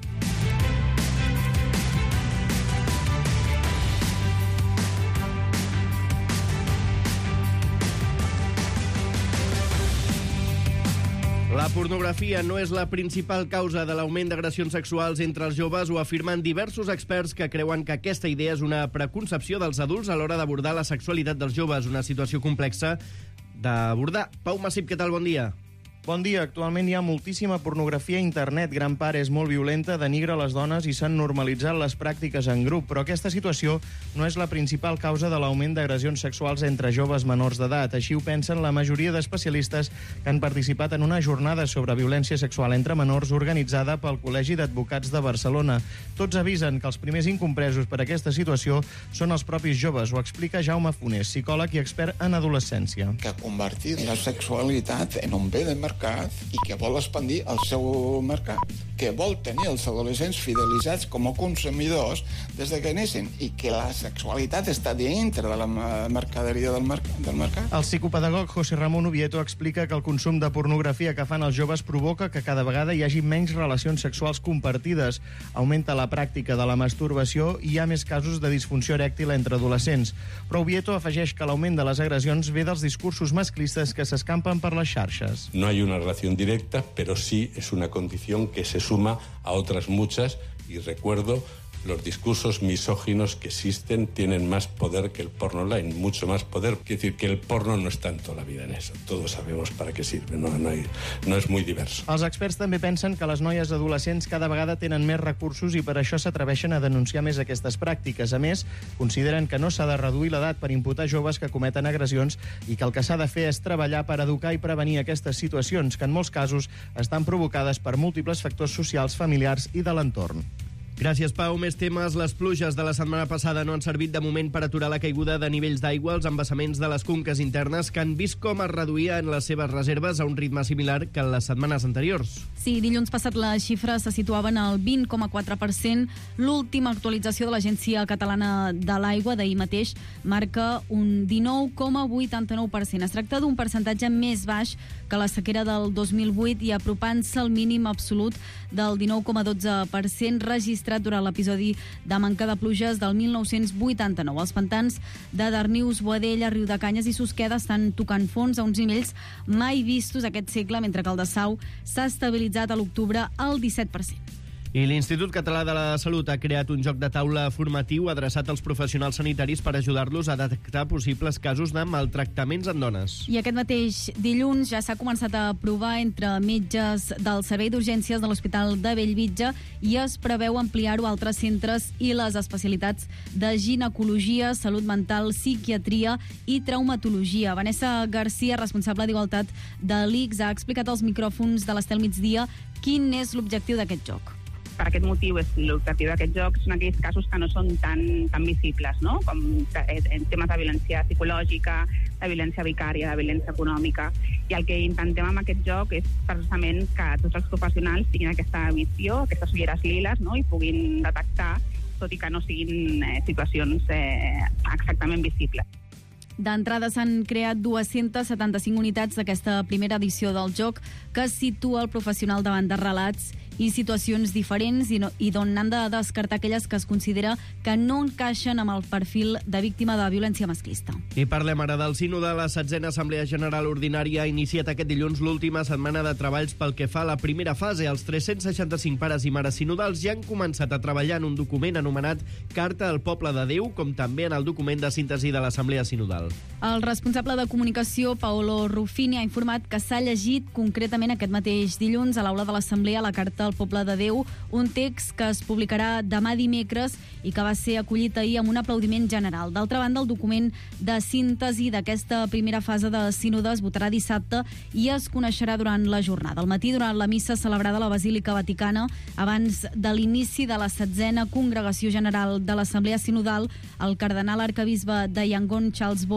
La pornografia no és la principal causa de l'augment d'agressions sexuals entre els joves, ho afirmen diversos experts que creuen que aquesta idea és una preconcepció dels adults a l'hora d'abordar la sexualitat dels joves, una situació complexa d'abordar. Pau Massip, què tal? Bon dia. Bon dia. Actualment hi ha moltíssima pornografia a internet. Gran part és molt violenta, denigra les dones i s'han normalitzat les pràctiques en grup. Però aquesta situació no és la principal causa de l'augment d'agressions sexuals entre joves menors d'edat. Així ho pensen la majoria d'especialistes que han participat en una jornada sobre violència sexual entre menors organitzada pel Col·legi d'Advocats de Barcelona. Tots avisen que els primers incompresos per aquesta situació són els propis joves. Ho explica Jaume Funés, psicòleg i expert en adolescència. Que ha convertit la sexualitat en un bé de mercat i que vol expandir el seu mercat, que vol tenir els adolescents fidelitzats com a consumidors des de que neixen i que la sexualitat està dintre de la mercaderia del, mer del mercat. El psicopedagog José Ramón Ubieto explica que el consum de pornografia que fan els joves provoca que cada vegada hi hagi menys relacions sexuals compartides, augmenta la pràctica de la masturbació i hi ha més casos de disfunció erèctil entre adolescents. Però Ubieto afegeix que l'augment de les agressions ve dels discursos masclistes que s'escampen per les xarxes. No hay una relación directa, pero sí es una condición que se suma a otras muchas, y recuerdo los discursos misóginos que existen tienen más poder que el porno online, mucho más poder. Quiere decir que el porno no es tanto la vida en eso. Todos sabemos para qué sirve, no, no, hay, no és muy diverso. Els experts també pensen que les noies adolescents cada vegada tenen més recursos i per això s'atreveixen a denunciar més aquestes pràctiques. A més, consideren que no s'ha de reduir l'edat per imputar joves que cometen agressions i que el que s'ha de fer és treballar per educar i prevenir aquestes situacions, que en molts casos estan provocades per múltiples factors socials, familiars i de l'entorn. Gràcies, Pau. Més temes. Les pluges de la setmana passada no han servit de moment per aturar la caiguda de nivells d'aigua als embassaments de les conques internes, que han vist com es reduïen les seves reserves a un ritme similar que en les setmanes anteriors. Sí, dilluns passat les xifres se situaven al vint coma quatre per cent. L'última actualització de l'Agència Catalana de l'Aigua d'ahir mateix marca un dinou coma vuitanta-nou per cent. Es tracta d'un percentatge més baix que la sequera del dos mil vuit i apropant-se al mínim absolut del dinou coma dotze per cent registrat durant l'episodi de manca de pluges del mil nou-cents vuitanta-nou. Els pantans de Darnius, Boadella, Riudecanyes i Susqueda estan tocant fons a uns nivells mai vistos aquest segle, mentre que el de Sau s'ha estabilitzat a l'octubre al disset per cent. I l'Institut Català de la Salut ha creat un joc de taula formatiu adreçat als professionals sanitaris per ajudar-los a detectar possibles casos de maltractaments en dones. I aquest mateix dilluns ja s'ha començat a provar entre metges del Servei d'Urgències de l'Hospital de Bellvitge i es preveu ampliar-ho a altres centres i les especialitats de ginecologia, salut mental, psiquiatria i traumatologia. Vanessa Garcia, responsable d'Igualtat de l'I C S, ha explicat als micròfons de l'Estel Migdia quin és l'objectiu d'aquest joc. Per aquest motiu, l'objectiu d'aquest joc són aquells casos que no són tan, tan visibles, no? Com en temes de violència psicològica, de violència vicària, de violència econòmica. I el que intentem amb aquest joc és precisament que tots els professionals tinguin aquesta visió, aquestes ulleres liles, no? I puguin detectar, tot i que no siguin eh, situacions eh, exactament visibles. D'entrada s'han creat dues-centes setanta-cinc unitats d'aquesta primera edició del joc que situa el professional davant de relats i situacions diferents i, no, i d'on han de descartar aquelles que es considera que no encaixen amb el perfil de víctima de violència masclista. I parlem ara del sínode. La setzena Assemblea General Ordinària ha iniciat aquest dilluns l'última setmana de treballs pel que fa a la primera fase. Els tres-cents seixanta-cinc pares i mares sinodals ja han començat a treballar en un document anomenat Carta al Poble de Déu, com també en el document de síntesi de l'Assemblea Sinodal. El responsable de comunicació, Paolo Ruffini, ha informat que s'ha llegit concretament aquest mateix dilluns a l'aula de l'Assemblea la Carta al Poble de Déu, un text que es publicarà demà dimecres i que va ser acollit ahir amb un aplaudiment general. D'altra banda, el document de síntesi d'aquesta primera fase de sínode es votarà dissabte i es coneixerà durant la jornada. Al matí, durant la missa celebrada a la Basílica Vaticana, abans de l'inici de la setzena Congregació General de l'Assemblea Sinodal, el cardenal arcabisbe de Yangon, Charles Bo,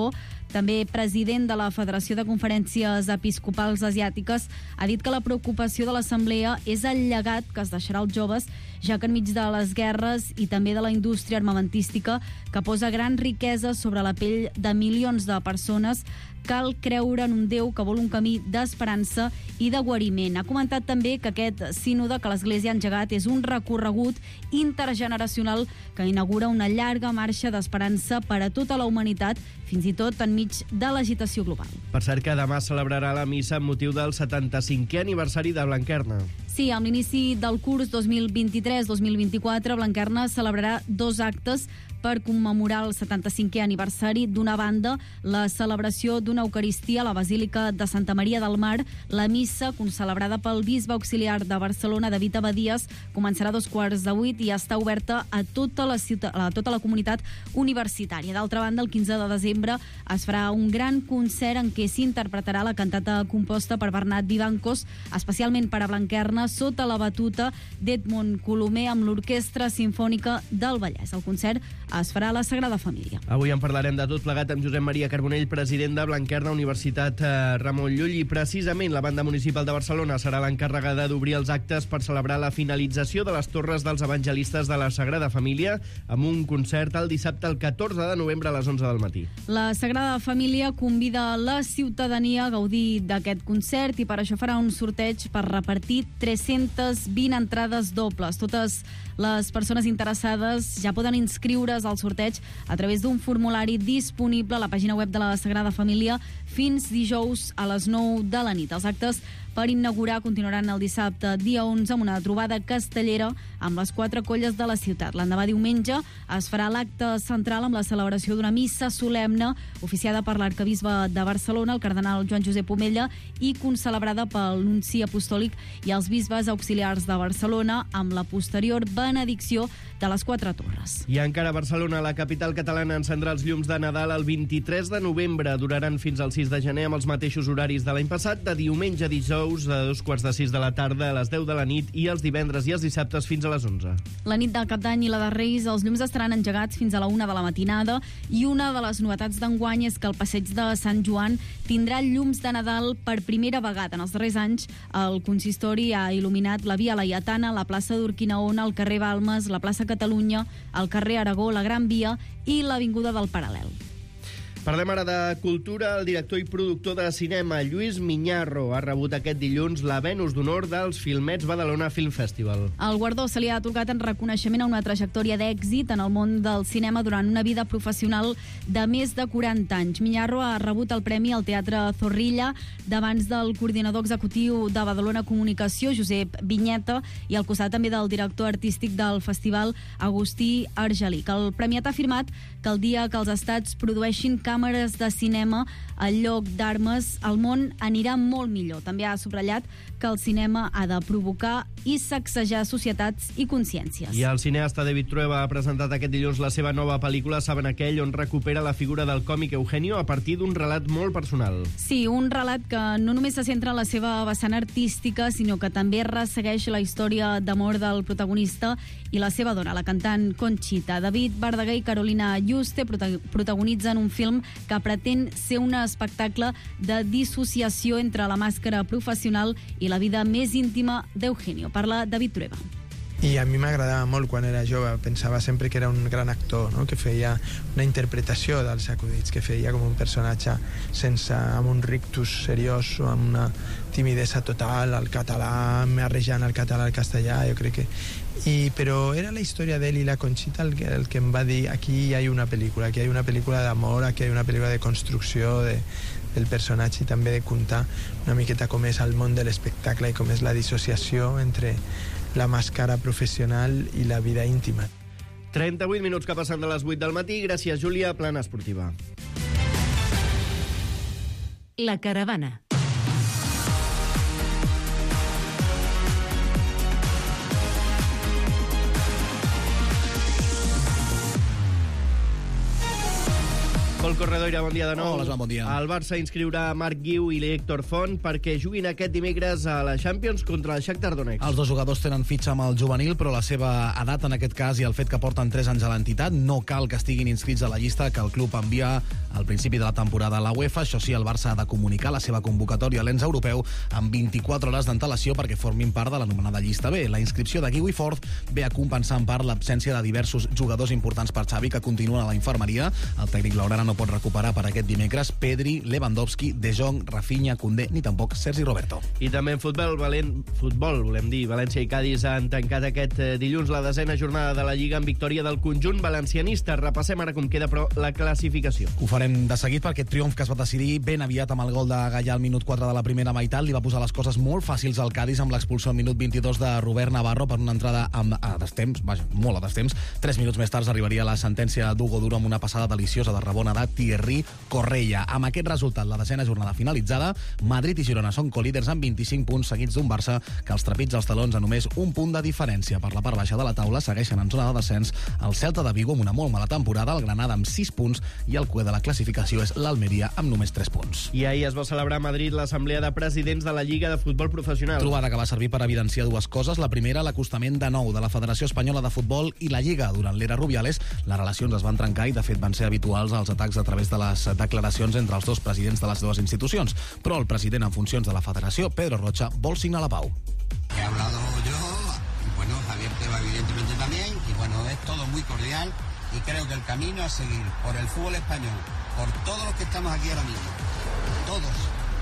també president de la Federació de Conferències Episcopals Asiàtiques, ha dit que la preocupació de l'Assemblea és el llegat que es deixarà als joves, ja que enmig de les guerres i també de la indústria armamentística que posa gran riquesa sobre la pell de milions de persones, cal creure en un Déu que vol un camí d'esperança i de guariment. Ha comentat també que aquest sínode que l'Església ha engegat és un recorregut intergeneracional que inaugura una llarga marxa d'esperança per a tota la humanitat, fins i tot enmig de l'agitació global. Per cert que demà celebrarà la missa amb motiu del setanta-cinquè aniversari de Blanquerna. Sí, amb l'inici del curs dos mil vint-i-tres dos mil vint-i-quatre, Blanquerna celebrarà dos actes per commemorar el setanta-cinquè aniversari. D'una banda, la celebració d'una Eucaristia a la Basílica de Santa Maria del Mar. La missa, concelebrada pel bisbe auxiliar de Barcelona, David Abadies, començarà a dos quarts de vuit i està oberta a tota la, ciutat, a tota la comunitat universitària. D'altra banda, el quinze de desembre es farà un gran concert en què s'interpretarà la cantata composta per Bernat Vivancos, especialment per a Blanquerna, sota la batuta d'Edmond Colomer amb l'Orquestra Simfònica del Vallès. El concert es farà a la Sagrada Família. Avui en parlarem de tot plegat amb Josep Maria Carbonell, president de Blanquerna Universitat Ramon Llull, i precisament la Banda Municipal de Barcelona serà l'encarregada d'obrir els actes per celebrar la finalització de les Torres dels Evangelistes de la Sagrada Família amb un concert el dissabte el catorze de novembre a les onze del matí. La Sagrada Família convida la ciutadania a gaudir d'aquest concert i per això farà un sorteig per repartir tres-centes vint entrades dobles. Totes les persones interessades ja poden inscriure's al sorteig a través d'un formulari disponible a la pàgina web de la Sagrada Família fins dijous a les nou de la nit. Els actes per inaugurar continuaran el dissabte, dia onze, amb una trobada castellera amb les quatre colles de la ciutat. L'endemà diumenge es farà l'acte central amb la celebració d'una missa solemne oficiada per l'arcabisbe de Barcelona, el cardenal Joan Josep Omella, i concelebrada pel nunci apostòlic i els bisbes auxiliars de Barcelona, amb la posterior benedicció de les quatre torres. I encara a Barcelona, la capital catalana, encendrà els llums de Nadal el vint-i-tres de novembre. Duraran fins al sis de gener amb els mateixos horaris de l'any passat, de diumenge a dijous a dos quarts de sis de la tarda, a les deu de la nit, i els divendres i els dissabtes fins a les onze. La nit de Cap d'Any i la de Reis, els llums estaran engegats fins a la una de la matinada, i una de les novetats d'enguany és que el passeig de Sant Joan tindrà llums de Nadal per primera vegada. En els darrers anys, el consistori ha il·luminat la Via Laietana, la plaça d'Urquinaona, el carrer Balmes, la plaça Catalunya, el carrer Aragó, la Gran Via i l'avinguda del Paral·lel. Parlem ara de cultura. El director i productor de cinema Lluís Miñarro ha rebut aquest dilluns la Venus d'Honor dels Filmets Badalona Film Festival. El guardó se li ha atorgat en reconeixement a una trajectòria d'èxit en el món del cinema durant una vida professional de més de quaranta anys. Miñarro ha rebut el premi al Teatre Zorrilla davant del coordinador executiu de Badalona Comunicació, Josep Vinyeta, i al costat també del director artístic del festival, Agustí Argelic. El premiat ha afirmat que el dia que els estats produeixin càmeres de cinema al lloc d'armes, el món anirà molt millor. També ha subratllat que el cinema ha de provocar i sacsejar societats i consciències. I el cineasta David Trueba ha presentat aquest dilluns la seva nova pel·lícula Saben aquell, on recupera la figura del còmic Eugenio a partir d'un relat molt personal. Sí, un relat que no només se centra en la seva vessant artística, sinó que també ressegueix la història d'amor del protagonista i la seva dona, la cantant Conchita. David Verdaguer i Carolina Yuste protagonitzen un film que pretén ser un espectacle de dissociació entre la màscara professional i la vida més íntima d'Eugenio. Parla David Trueba. I a mi m'agradava molt quan era jove, pensava sempre que era un gran actor, no? Que feia una interpretació dels acudits, que feia com un personatge sense, amb un rictus seriós o amb una timidesa total al català, marrejant el català al castellà, jo crec que... I, però era la història d'ell i la Conchita el que, el que em va dir, aquí hi ha una pel·lícula, aquí hi ha una pel·lícula d'amor, aquí hi ha una pel·lícula de construcció de, del personatge i també de contar una miqueta com és el món de l'espectacle i com és la dissociació entre la màscara professional i la vida íntima. trenta-vuit minuts que passen de les vuit del matí. Gràcies, Júlia. Plana esportiva. La caravana. Pol Corredoira, bon dia de nou. Hola, Joan, bon dia. El Barça inscriurà Marc Guiu i Héctor Font perquè juguin aquest dimecres a la Champions contra el Shakhtar Donetsk. Els dos jugadors tenen fitxa amb el juvenil, però la seva edat en aquest cas i el fet que porten tres anys a l'entitat no cal que estiguin inscrits a la llista que el club envia al principi de la temporada a la UEFA. Això sí, el Barça ha de comunicar la seva convocatòria a l'ens europeu amb vint-i-quatre hores d'antelació perquè formin part de l'anomenada llista B. La inscripció de Guiu i Font ve a compensar en part l'absència de diversos jugadors importants per Xavi que continuen a la infermeria. El tècnic blaugrana no pot recuperar per aquest dimecres Pedri, Lewandowski, De Jong, Rafinha, Koundé ni tampoc Sergi Roberto. I també en futbol, valent, futbol volem dir, València i Cádiz han tancat aquest dilluns la desena jornada de la Lliga en victòria del conjunt valencianista. Repassem ara com queda, però, la classificació. Ho farem de seguit perquè aquest triomf que es va decidir ben aviat amb el gol de Gallà al minut quatre de la primera meitat li va posar les coses molt fàcils al Cádiz amb l'expulsió al minut vint-i-dos de Robert Navarro per una entrada amb, a destemps, vaja, molt a destemps. Tres minuts més tard arribaria la sentència d'Hugo Duro amb una passada deliciosa de Rabona de Thierry Correia. Amb aquest resultat, la desena jornada finalitzada, Madrid i Girona són colíders amb vint-i-cinc punts, seguits d'un Barça que els trepitja els talons a només un punt de diferència. Per la part baixa de la taula segueixen en zona de descens el Celta de Vigo amb una molt mala temporada, el Granada amb sis punts i el cué de la classificació és l'Almeria amb només tres punts. I ahir es va celebrar a Madrid l'Assemblea de Presidents de la Lliga de Futbol Professional. Trobada que va servir per evidenciar dues coses. La primera, l'acostament de nou de la Federació Espanyola de Futbol i la Lliga. Durant l'era Rubiales, les relacions es van trencar i, de fet, van ser habituals els atacs a través de les declaracions entre els dos presidents de les dues institucions. Però el president en funcions de la Federació, Pedro Rocha, vol signar la pau. He hablado yo, y bueno, Javier Tebas evidentemente también, y bueno, es todo muy cordial, y creo que el camino a seguir por el fútbol español, por todos los que estamos aquí ahora mismo, todos,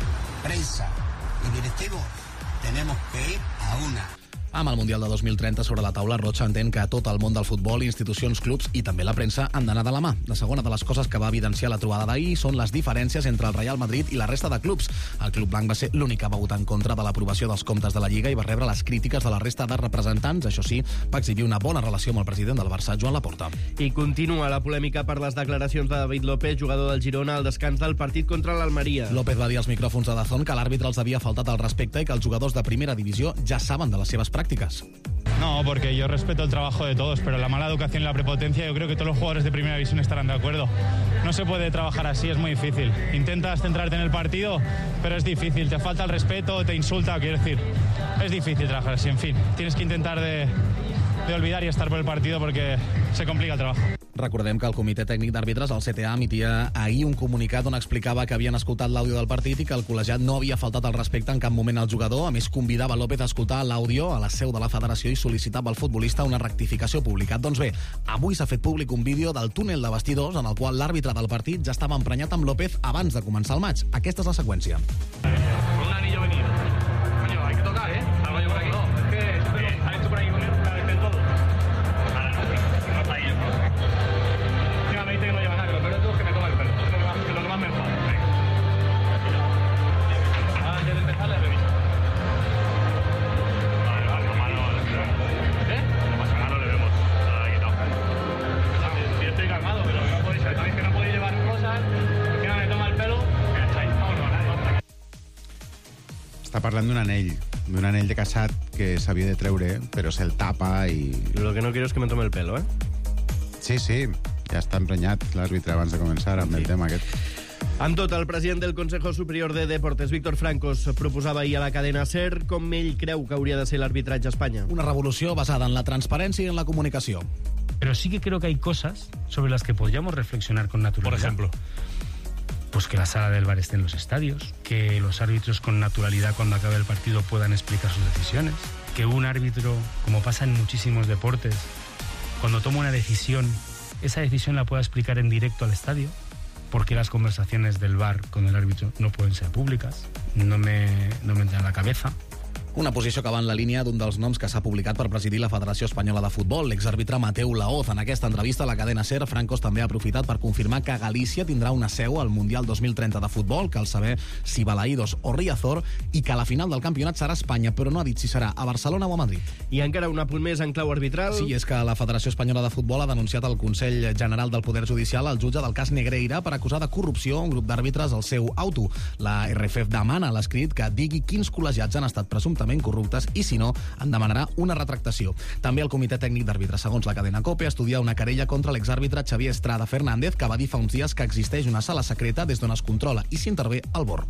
prensa y directivos, tenemos que ir a una. Amb el Mundial de dos mil trenta sobre la taula, Rocha entén que tot el món del futbol, institucions, clubs i també la premsa han d'anar de la mà. La segona de les coses que va evidenciar la trobada d'ahir són les diferències entre el Real Madrid i la resta de clubs. El club blanc va ser l'únic que va votar en contra de l'aprovació dels comptes de la Lliga i va rebre les crítiques de la resta de representants. Això sí, va exhibir una bona relació amb el president del Barça, Joan Laporta. I continua la polèmica per les declaracions de David López, jugador del Girona, al descans del partit contra l'Almeria. López va dir als micròfons de Dazón que l'àrbitre els havia faltat el respecte i que els jugadors de primera divisió ja saben de les seves pràctiques. No, porque yo respeto el trabajo de todos, pero la mala educación y la prepotencia, yo creo que todos los jugadores de primera división estarán de acuerdo. No se puede trabajar así, es muy difícil. Intentas centrarte en el partido, pero es difícil. Te falta el respeto, te insulta, quiero decir. Es difícil trabajar así, en fin. Tienes que intentar de, de olvidar y estar por el partido porque se complica el trabajo. Recordem que el Comitè Tècnic d'Àrbitres, el C T A, emetia ahir un comunicat on explicava que havien escoltat l'àudio del partit i que el col·legiat no havia faltat el respecte en cap moment al jugador. A més, convidava López a escoltar l'àudio a la seu de la federació i sol·licitava al futbolista una rectificació pública. Doncs bé, avui s'ha fet públic un vídeo del túnel de vestidors en el qual l'àrbitre del partit ja estava emprenyat amb López abans de començar el maig. Aquesta és la seqüència. Un anillo venido. Coño, hay que tocar, ¿eh? Algo hay por aquí. No, es que han hecho por ahí con el de todo. Ahora no, no está ahí. Encima me dice que no lleva nada, que lo peor de todo es que me toma el pelo. Es lo que más, lo que más me enfada. Venga. Ahora, antes de empezar, le reviso. Vale, vale, lo malo le vemos. ¿Eh? Lo más malo le vemos. Nada quitado. Sí, estoy calmado, pero no podéis, sabéis que no podéis llevar cosas. Encima me toma el pelo. Que estáis, vamos, no, nada. Està parlant d'un anell, d'un anell de casat que s'havia de treure, però se'l tapa i... Lo que no quiero es que me tome el pelo, eh? Sí, sí, ja està emprenyat l'àrbitre abans de començar amb sí. el tema aquest. En tot, el president del Consejo Superior de Deportes, Víctor Francos, proposava ahir a la cadena SER com ell creu que hauria de ser l'arbitratge a Espanya. Una revolució basada en la transparència i en la comunicació. Pero sí que creo que hay cosas sobre las que podríamos reflexionar con naturalidad. Por ejemplo, pues que la sala del V A R esté en los estadios, que los árbitros con naturalidad cuando acabe el partido puedan explicar sus decisiones, que un árbitro, como pasa en muchísimos deportes, cuando toma una decisión, esa decisión la pueda explicar en directo al estadio, porque las conversaciones del V A R con el árbitro no pueden ser públicas, no me, no me entra en la cabeza. Una posició que va en la línia d'un dels noms que s'ha publicat per presidir la Federació Espanyola de Futbol, l'exàrbitre Mateu Laoz. En aquesta entrevista a la cadena SER, Francos també ha aprofitat per confirmar que Galícia tindrà una seu al Mundial dos mil trenta de futbol, cal saber si Balaídos o Riazor, i que la final del campionat serà a Espanya, però no ha dit si serà a Barcelona o a Madrid. I encara un apunt més en clau arbitral. Sí, és que la Federació Espanyola de Futbol ha denunciat al Consell General del Poder Judicial el jutge del cas Negreira per acusar de corrupció un grup d'àrbitres al seu auto. La R F F demana a l'escrit que digui quins col·legiats han estat presumptament suposadament corruptes i, si no, en demanarà una retractació. També el Comitè Tècnic d'Àrbitres, segons la cadena COPE, estudia una querella contra l'exàrbitre Xavier Estrada Fernández, que va dir fa uns dies que existeix una sala secreta des d'on es controla i s'intervé al B O R.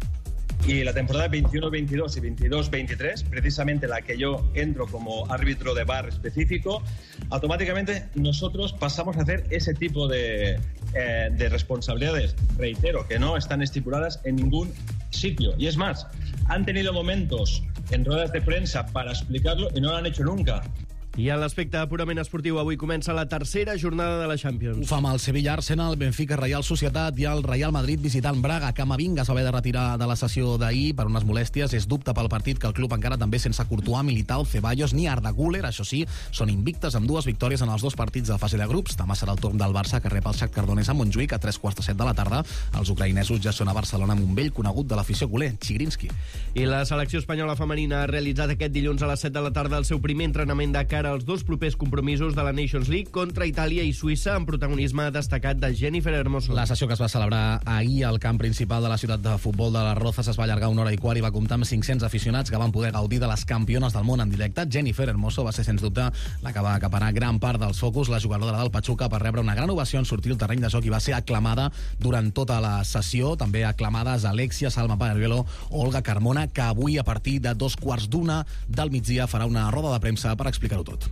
Y la temporada veintiuno veintidós y veintidós veintitrés, precisamente la que yo entro como árbitro de V A R específico, automáticamente nosotros pasamos a hacer ese tipo de, eh, de responsabilidades, reitero, que no están estipuladas en ningún sitio. Y es más, han tenido momentos en ruedas de prensa para explicarlo y no lo han hecho nunca. I a l'aspecte purament esportiu, avui comença la tercera jornada de la Champions. Ho fa amb el Sevilla, Arsenal, Benfica, Real Societat i el Real Madrid visitant Braga. Camavinga es va haver de retirar de la sessió d'ahir per unes molèsties. És dubte pel partit que el club encara també sense Courtois, Militao, Ceballos ni Arda Güler. Això sí, són invictes amb dues victòries en els dos partits de fase de grups. Demà serà el torn del Barça, que rep el Shakhtar Donetsk a Montjuïc a tres quarts de set de la tarda. Els ucraïnesos ja són a Barcelona amb un vell conegut de l'afició culer, Chigrinsky. I la selecció espanyola femenina ha realitzat aquest dilluns a les set de la tarda el seu primer entrenament de cara als dos propers compromisos de la Nations League contra Itàlia i Suïssa, amb protagonisme destacat de Jennifer Hermoso. La sessió que es va celebrar ahir al camp principal de la ciutat de futbol de les Rozas es va allargar una hora i quart i va comptar amb cinc-cents aficionats que van poder gaudir de les campiones del món en directe. Jennifer Hermoso va ser, sens dubte, la que va acaparar gran part dels focus. La jugadora del Pachuca, per rebre una gran ovació en sortir al terreny de joc, i va ser aclamada durant tota la sessió. També aclamades Alexia, Salma Parallelo o Olga Carmona, que avui, a partir de dos quarts d'una del migdia, farà una roda de premsa per explicar-ho tot.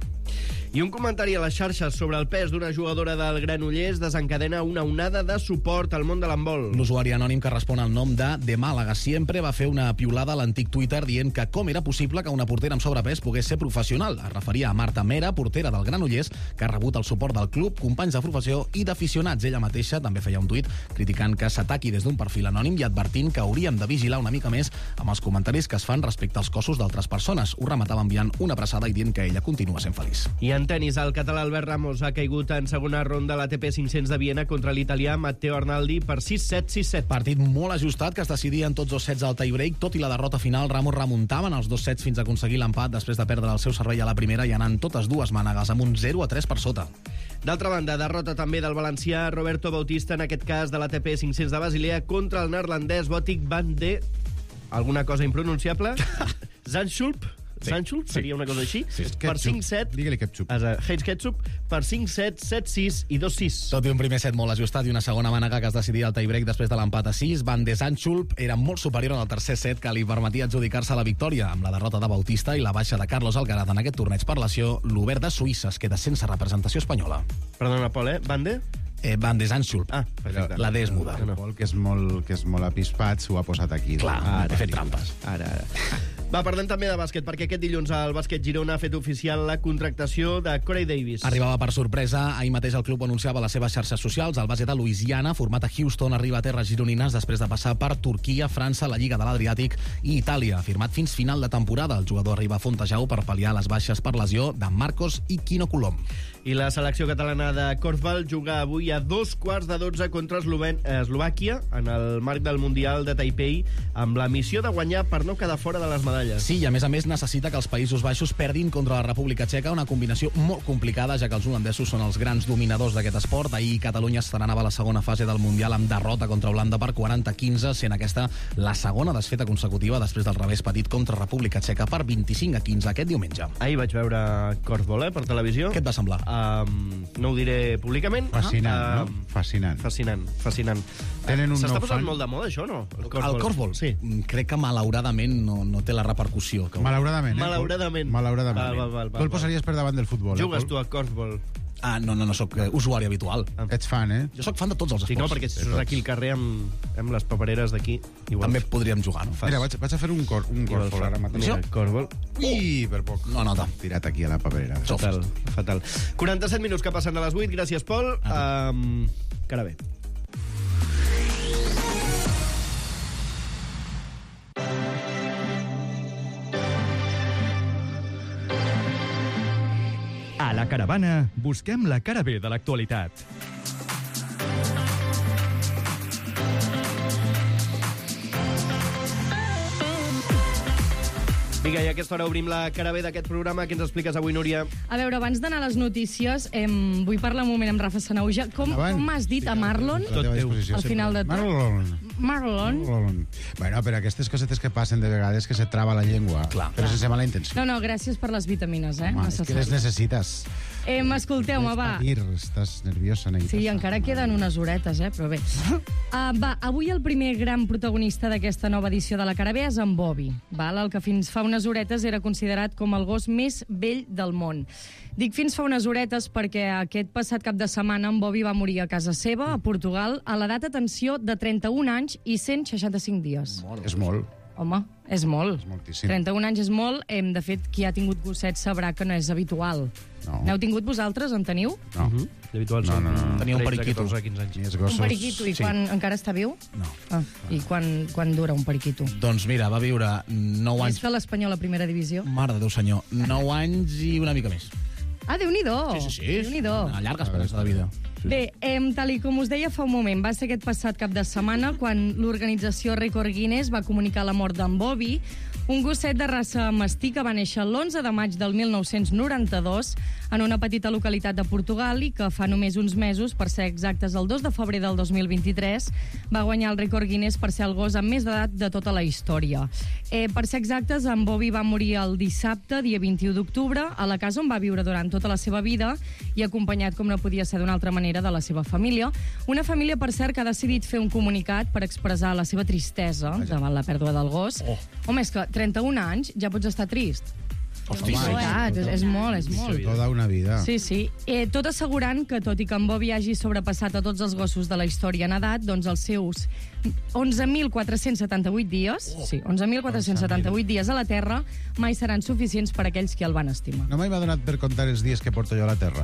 I un comentari a les xarxes sobre el pes d'una jugadora del Granollers desencadena una onada de suport al món de l'handbol. L'usuari anònim, que respon al nom de De Màlaga Siempre, va fer una piulada a l'antic Twitter dient que com era possible que una portera amb sobrepès pogués ser professional. Es referia a Marta Mera, portera del Granollers, que ha rebut el suport del club, companys de professió i d'aficionats. Ella mateixa també feia un tuit criticant que s'ataqui des d'un perfil anònim i advertint que hauríem de vigilar una mica més amb els comentaris que es fan respecte als cossos d'altres persones. Ho rematava enviant una abraçada i dient que ella continua sent feliç. I en tenis, el català Albert Ramos ha caigut en segona ronda a l'A T P cinc-cents de Viena contra l'italià Matteo Arnaldi per sis set sis set. Partit molt ajustat que es decidia en tots dos sets al tie-break. Tot i la derrota final, Ramos remuntava en els dos sets fins a aconseguir l'empat després de perdre el seu servei a la primera i anant totes dues mànegues amb un zero a tres per sota. D'altra banda, derrota també del valencià Roberto Bautista, en aquest cas de l'A T P cinc-cents de Basilea, contra el neerlandès Botic van de... alguna cosa impronunciable? Zandschulp? Sí, Sanchul, sí. Seria una cosa així, sí, per cinc set... Digue-li ketchup. Heinz Ketchup, per cinc set, set sis i dos sis. Tot i un primer set molt ajustat i una segona mànega que es decidia al tie-break després de l'empat a sis, Van de Zandschulp era molt superior en el tercer set, que li permetia adjudicar-se la victòria. Amb la derrota de Bautista i la baixa de Carlos Alcaraz en aquest torneig per lesió, l'Obert de Suïssa es queda sense representació espanyola. Perdona, Pol, eh? Van de... Eh, Van de Zandschulp. Ah, perfecte. La D és muda. El Pol, que és molt, que és molt apispat, s'ho ha posat aquí. Clar, ah, ha fet trampes. Ara, ara. Va, parlem també de bàsquet, perquè aquest dilluns el Bàsquet Girona ha fet oficial la contractació de Corey Davis. Arribava per sorpresa. Ahir mateix el club anunciava a les seves xarxes socials. El base de Louisiana, format a Houston, arriba a terres gironines després de passar per Turquia, França, la Lliga de l'Adriàtic i Itàlia. Firmat fins final de temporada, el jugador arriba a Fontejau per pal·liar les baixes per lesió de Marcos i Quino Colom. I la selecció catalana de korfball juga avui a dos quarts de dotze contra Esloven Eslovàquia en el marc del Mundial de Taipei, amb la missió de guanyar per no quedar fora de les medalles. Sí, i a més a més necessita que els Països Baixos perdin contra la República Txeca, una combinació molt complicada, ja que els holandesos són els grans dominadors d'aquest esport. Ahir Catalunya estrenava la segona fase del Mundial amb derrota contra Holanda per quaranta a quinze, sent aquesta la segona desfeta consecutiva després del revés petit contra República Txeca per vint-i-cinc a quinze aquest diumenge. Ahir vaig veure korfball, eh, per televisió. Què et va semblar? Um, no ho diré públicament. Fascinant, uh, no? Fascinant. Fascinant, fascinant. Tenen un S'està nou posant fan? molt de moda, això, no? El korfball? El korfball? Sí. Crec que malauradament no, no té la repercussió. Que... Malauradament, eh? Malauradament. Malauradament. Val, val, val, tu el posaries per davant del futbol, Jugues eh, tu a korfball? Ah, no, no, no sóc uh, usuari habitual. Ah. Ets fan, eh? Jo sóc fan de tots els esports. Sí, no, perquè si surts aquí al carrer amb, amb les papereres d'aquí... També podríem jugar, no? Mira, vaig, vaig a fer un, cor, un korfball ara mateix. Mira, korfball. Ui, per poc. No nota. Tirat aquí a la paperera. Fatal, fatal. quaranta-set minuts que passen a les vuit. Gràcies, Pol. Ah. Um, que ara bé. A la Caravana busquem la cara B de l'actualitat. Vinga, i a aquesta hora obrim la cara B d'aquest programa. Què ens expliques avui, Núria? A veure, abans d'anar a les notícies, em, vull parlar un moment amb Rafa Sanauja. Com, com m'has dit a Marlon? Tot teu. Al final de tot. Marlon. Marlon. Marlon. Bueno, però aquestes cosetes que passen de vegades que se trava la llengua, clar, però sense mala intenció. No, no, gràcies per les vitamines, eh? Home, és que les necessites. Eh, Escolteu-me, va. Patir, estàs nerviosa, Neita. Sí, encara queden unes horetes, eh? Però bé. Uh, va, avui el primer gran protagonista d'aquesta nova edició de la Cara B és en Bobby, val? El que fins fa unes horetes era considerat com el gos més vell del món. Dic fins fa unes horetes perquè aquest passat cap de setmana en Bobby va morir a casa seva, a Portugal, a l'edat, atenció, de trenta-un anys i cent seixanta-cinc dies. És molt. Home, és molt. És moltíssim. trenta-un anys és molt. Hem, de fet, qui ha tingut gossets sabrà que no és habitual. No. N'heu tingut vosaltres? En teniu? No. Uh -huh. D'habitual no, no, no. Tenia un periquito. catorze, quinze anys. Els gossos... Un periquito. I sí. quan encara està viu? No. Ah, I quan, quan dura un periquito? Doncs mira, va viure nou anys... És que l'Espanyol a primera divisió? Mare de Déu senyor, nou anys i una mica més. Ah, Déu-n'hi-do! Sí, sí, sí. Déu-n'hi-do. Una llarga esperança de vida. Bé, eh, tal i com us deia fa un moment, va ser aquest passat cap de setmana quan l'organització Record Guinness va comunicar la mort d'en Bobby, un gosset de raça mastí que va néixer l'onze de maig del mil nou-cents noranta-dos en una petita localitat de Portugal i que fa només uns mesos, per ser exactes el dos de febrer del dos mil vint-i-tres, va guanyar el Record Guinness per ser el gos amb més edat de tota la història. Eh, per ser exactes, en Bobby va morir el dissabte, dia vint-i-u d'octubre, a la casa on va viure durant tota la seva vida i acompanyat, com no podia ser d'una altra manera, de la seva família. Una família, per cert, que ha decidit fer un comunicat per expressar la seva tristesa davant la pèrdua del gos. Oh. Home, és que trenta-un anys ja pots estar trist. Hosti, és, veritat, és, és molt, és molt. Tota una vida. Sí, sí. Eh, tot assegurant que, tot i que en Bobby hagi sobrepassat a tots els gossos de la història en edat, doncs els seus onze mil quatre-cents setanta-vuit dies, oh. sí, onze mil quatre-cents setanta-vuit dies a la Terra mai seran suficients per a aquells que el van estimar. No mai m'ha donat per comptar els dies que porto jo a la Terra.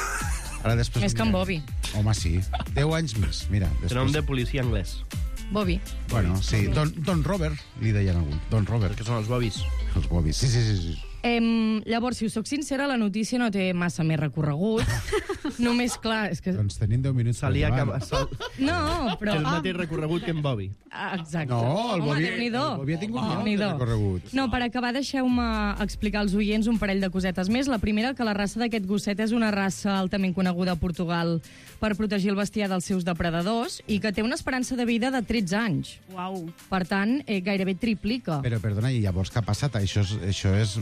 Ara després... Més que en Bobby. Home, sí. Deu anys més, mira. Després... Nom de policia anglès. Bobby. Bueno, sí. Don, Don Robert, li deien algú. Don Robert. Que són els Bobbys. Els Bobbys, sí, sí, sí. sí. Em, llavors, si us soc sincera, la notícia no té massa més recorregut. Només, clar, és que... Doncs tenim deu minuts se li acaba... Se... No, però... Té el mateix recorregut que en Bobby. Ah, exacte. No, el Bobby, Home, el Bobby ha tingut oh, molt de recorregut. No, per acabar, deixeu-me explicar als oients un parell de cosetes més. La primera, que la raça d'aquest gosset és una raça altament coneguda a Portugal per protegir el bestiar dels seus depredadors i que té una esperança de vida de tretze anys. Uau. Per tant, eh, gairebé triplica. Però, perdona, i llavors què ha passat? Això és, això és,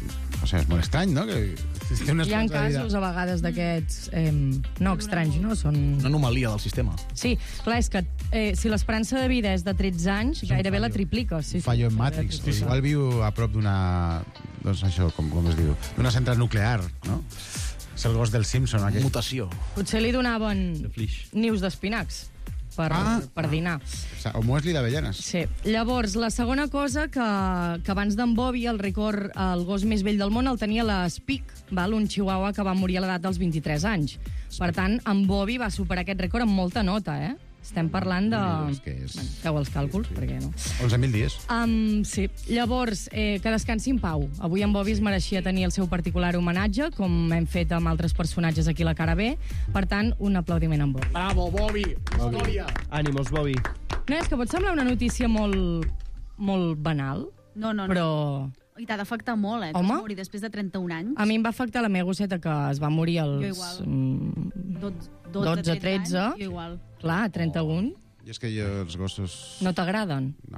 o sigui, és molt estrany, no? Que té una Hi ha esperança de vida. casos, a vegades, d'aquests... Eh, no estranys, no? Són... Una anomalia del sistema. Sí, clar, és que eh, si l'esperança de vida és de tretze anys, gairebé la triplica. Sí, Un fallo en Matrix. Sí, sí. Igual viu a prop d'una... Doncs això, com, com es diu? D'una central nuclear, no? És el gos del Simpson, aquell. Mutació. Potser li donaven nius d'espinacs per, Ah. per dinar. O muesli d'avellanes. Sí. Llavors, la segona cosa, que, que abans d'en Bobby, el record, el gos més vell del món, el tenia la Speak, val? Un chihuahua que va morir a l'edat dels vint-i-tres anys. Per tant, en Bobby va superar aquest rècord amb molta nota, eh? Estem parlant de... És que és... Bueno, feu els càlculs, perquè no. onze mil dies. Um, sí. Llavors, eh, que descansi en pau. Avui en Bobby es mereixia tenir el seu particular homenatge, com hem fet amb altres personatges aquí a la Cara B. Per tant, un aplaudiment en Bobby. Bravo, Bobby! Història! Ànimos, Bobby. No, és que pot semblar una notícia molt, molt banal, No, no, no. però I t'ha d'afectar molt, eh? Que Home. es mori després de trenta-un anys. a mi em va afectar la meva gosseta que es va morir als... Jo igual. mm, dotze, dotze, tretze. anys, jo igual. Clar, trenta-un. I és que jo els gossos... No t'agraden? No.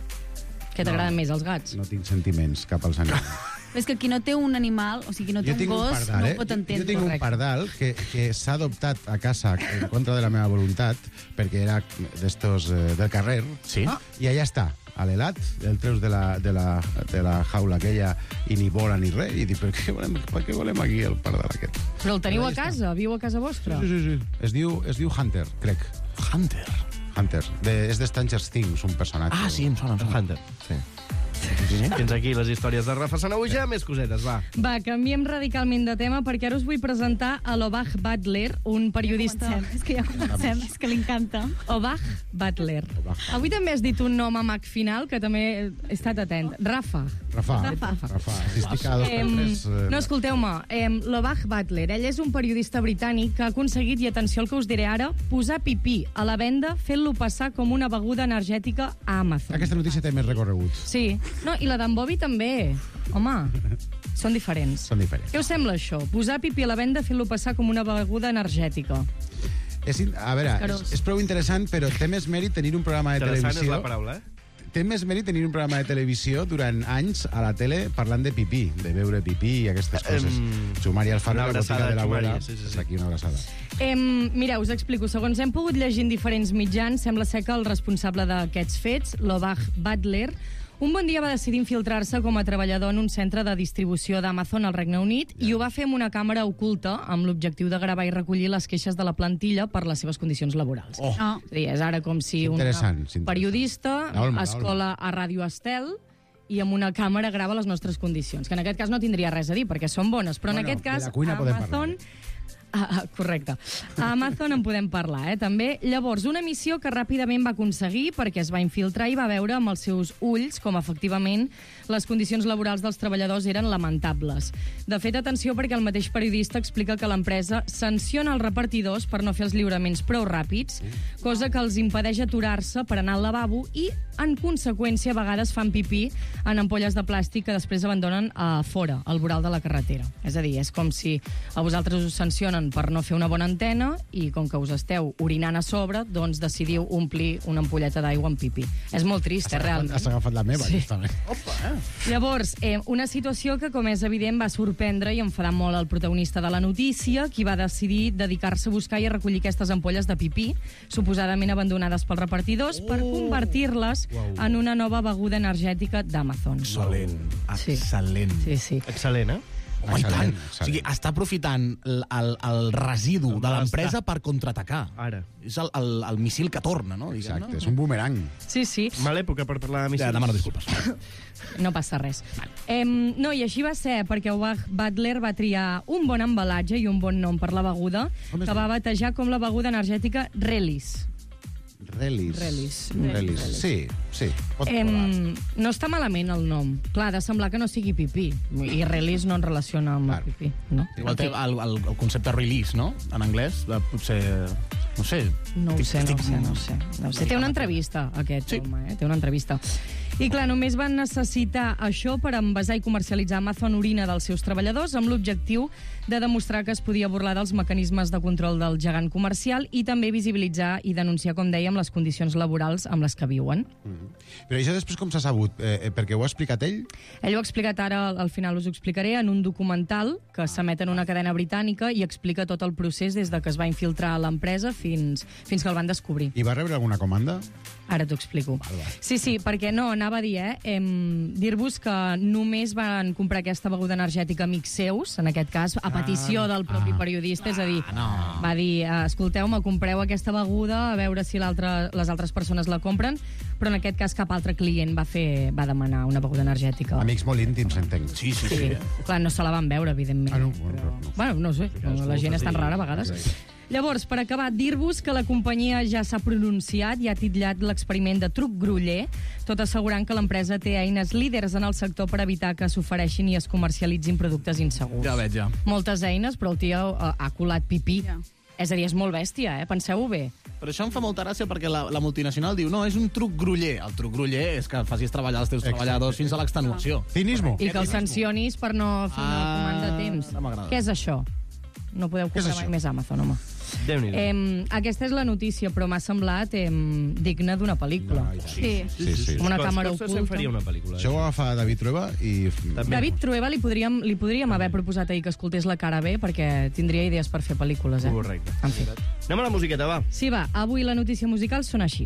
Què t'agraden més, els gats? No tinc sentiments cap als animals. És que qui no té un animal, o sigui, qui no té Jo un tinc un gos, pardal, no eh? ho pot Jo- entendre. Jo tinc un pardal que, que s'ha adoptat a casa en contra de la meva voluntat, perquè era d'estos eh, del carrer. Sí? Ah. I allà està, a l'helat, el treus de la, de, la, de la jaula aquella i ni vola ni res. I dic, per què volem, per què volem aquí el pardal aquest? Però el teniu Però a allà casa? Viu a casa vostra? Sí, sí, sí. Es diu, es diu Hunter, crec. Hunter? Hunter. De, és de Stranger Things, un personatge. Ah, sí, em sona. Em sona. Hunter. Sí. Fins aquí les històries de Rafa Sanahuja. Més cosetes, va. Va, canviem radicalment de tema perquè ara us vull presentar a l'Obach Butler, un periodista... Ja comencem, és que ja comencem, és que li encanta. Obach Butler. Avui també has dit un nom amb H final, que també he estat atent. Rafa. Rafa. Rafa. Rafa. Si estic a dos per Em, tres... eh, no, escolteu-me, em, l'Obach Butler, ell és un periodista britànic que ha aconseguit, i atenció al que us diré ara, posar pipí a la venda fent-lo passar com una beguda energètica a Amazon. Aquesta notícia té més recorregut. Sí. No, i la d'en Bobby també. Home, són diferents. Són diferents. Què us sembla això? Posar pipí a la venda fent-lo passar com una beguda energètica. És, in- a veure, és, és prou interessant, però té més mèrit tenir un programa de Interessant televisió... és la paraula, eh? Té més mèrit tenir un programa de televisió durant anys a la tele parlant de pipí, de beure pipí i aquestes coses. Em, Xumari Alfaro, una la botiga abraçada, de l'abuela. Xumari, sí, sí, sí. És aquí una abraçada. Em, mireu, us explico. Segons hem pogut llegir en diferents mitjans, sembla ser que el responsable d'aquests fets, Lobach Butler, un bon dia va decidir infiltrar-se com a treballador en un centre de distribució d'Amazon al Regne Unit i ho va fer amb una càmera oculta amb l'objectiu de gravar i recollir les queixes de la plantilla per les seves condicions laborals. Oh. Ah. Sí, és ara com si un Interessant, sí, interessant. periodista La Olma, la es cola a Ràdio Estel i amb una càmera grava les nostres condicions, que en aquest cas no tindria res a dir, perquè són bones, però Bueno, en aquest de cas la cuina podem Amazon... Ah, ah, correcte. A Amazon en podem parlar, eh, també. Llavors, una missió que ràpidament va aconseguir perquè es va infiltrar i va veure amb els seus ulls com, efectivament, les condicions laborals dels treballadors eren lamentables. De fet, atenció, perquè el mateix periodista explica que l'empresa sanciona els repartidors per no fer els lliuraments prou ràpids, cosa que els impedeix aturar-se per anar al lavabo i, en conseqüència, a vegades fan pipí en ampolles de plàstic que després abandonen a fora, al voral de la carretera. És a dir, és com si a vosaltres us sancionen per no fer una bona antena i com que us esteu orinant a sobre, doncs decidiu omplir una ampolleta d'aigua amb pipí. És molt trist, eh, realment. Has agafat la meva, Sí. justament. Opa, eh? Llavors, eh, una situació que, com és evident, va sorprendre i enfadar molt el protagonista de la notícia, qui va decidir dedicar-se a buscar i a recollir aquestes ampolles de pipí, suposadament abandonades pels repartidors, per convertir-les en una nova beguda energètica d'Amazon. Excel·lent. Sí. Excel·lent. Sí, sí. Excel·lent, eh? Home, i tant. Excel·lent, O sigui, està aprofitant el, el, el residu de l'empresa per contraatacar. Ara. És el, el, el missil que torna, no? Diguem, Exacte, no? és un boomerang. Sí, sí. Mala època per parlar de Ja, missions. demano disculpes. No passa res. Em, no, i així va ser, perquè Lobach Butler va triar un bon embalatge i un bon nom per la beguda, Com és que va batejar com la beguda energètica Relis. Relis. Relis. Relis. Sí, sí. Pot provar. Em, no està malament el nom. Clar, ha de semblar que no sigui pipí. I Relis no en relaciona amb el pipí, no? Igual té el, el, el concepte release, no? En anglès, de, potser... No sé. No ho Estic- sé, no ho estic- sé, no ho sé. No ho sé. Té una entrevista, aquest sí. home, eh? Té una entrevista. I clar, només van necessitar això per envasar i comercialitzar Amazon orina dels seus treballadors amb l'objectiu de demostrar que es podia burlar dels mecanismes de control del gegant comercial i també visibilitzar i denunciar, com dèiem, les condicions laborals amb les que viuen. Però això després com s'ha sabut? Eh, eh, perquè ho ha explicat ell? Ell ho ha explicat ara, al final us ho explicaré, en un documental que s'emet en una cadena britànica i explica tot el procés des de que es va infiltrar a l'empresa fins, fins que el van descobrir. I va rebre alguna comanda? Ara t'ho explico. Sí, sí, perquè no, anava a dir, eh? Em, dir-vos que només van comprar aquesta beguda energètica amics seus, en aquest cas, a petició del propi periodista, és a dir, va dir, escolteu-me, compreu aquesta beguda, a veure si l'altre- les altres persones la compren, però en aquest cas cap altre client va fer va demanar una beguda energètica. Amics molt íntims, entenc. Sí, sí, Sí, clar, no se la van veure, evidentment. Ah, no, bueno, no. Bueno, no sé, la gent és tan rara a vegades. Llavors, per acabar, dir-vos que la companyia ja s'ha pronunciat i ha titllat l'experiment de truc groller, tot assegurant que l'empresa té eines líders en el sector per evitar que s'ofereixin i es comercialitzin productes insegurs. Ja veig, ja. Moltes eines, però el tio ha, ha colat pipí. Ja. És a dir, és molt bèstia, eh? Penseu-ho bé. Però això em fa molta gràcia perquè la, la multinacional diu no, és un truc groller. El truc groller és que facis treballar els teus Exacte. treballadors fins a l'extenuació. Cinismo. I que els sancionis per no fer una Ah, comanda a temps. no m'agrada. Què és això? No podeu Què és comprar això? mai més Amazon, home. Déu-n'hi-do. Eh, aquesta és la notícia, però m'ha semblat eh, digna d'una pel·lícula. Sí. Sí, sí. Amb una Tots- càmera tots se'n oculta. faria una pel·lícula. Això ho agafa David Trueba i... També. David Trueba li podríem, li podríem haver proposat ahir que escoltés la cara B perquè tindria idees per fer pel·lícules, eh? Correcte. En fi. Anem a la musiqueta, va. Sí, va, avui la notícia musical sona així.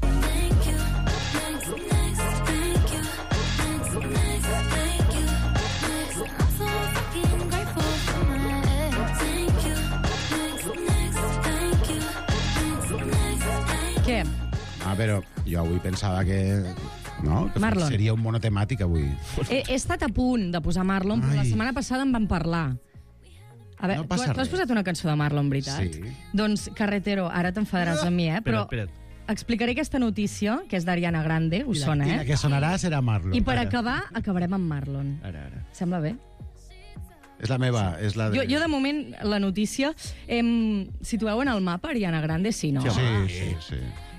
Què? Ah, però jo avui pensava que... No? Que Marlon. seria un monotemàtic avui. He, he estat a punt de posar Marlon, però la Ai. setmana passada en vam parlar. A veure, No tu, passa tu has res. posat una cançó de Marlon, veritat? Sí. Doncs, Carretero, ara t'enfadaràs amb mi, eh? Però Espera't, espera't. explicaré aquesta notícia, que és d'Ariana Grande, us sona, I eh? la que sonarà serà Marlon. I per Ara. acabar, acabarem amb Marlon. Ara, ara. Sembla bé? És la meva, és la de... Jo, jo de moment, la notícia... Em, situeu en el mapa Ariana Grande? Sí, no? Sí, sí, sí.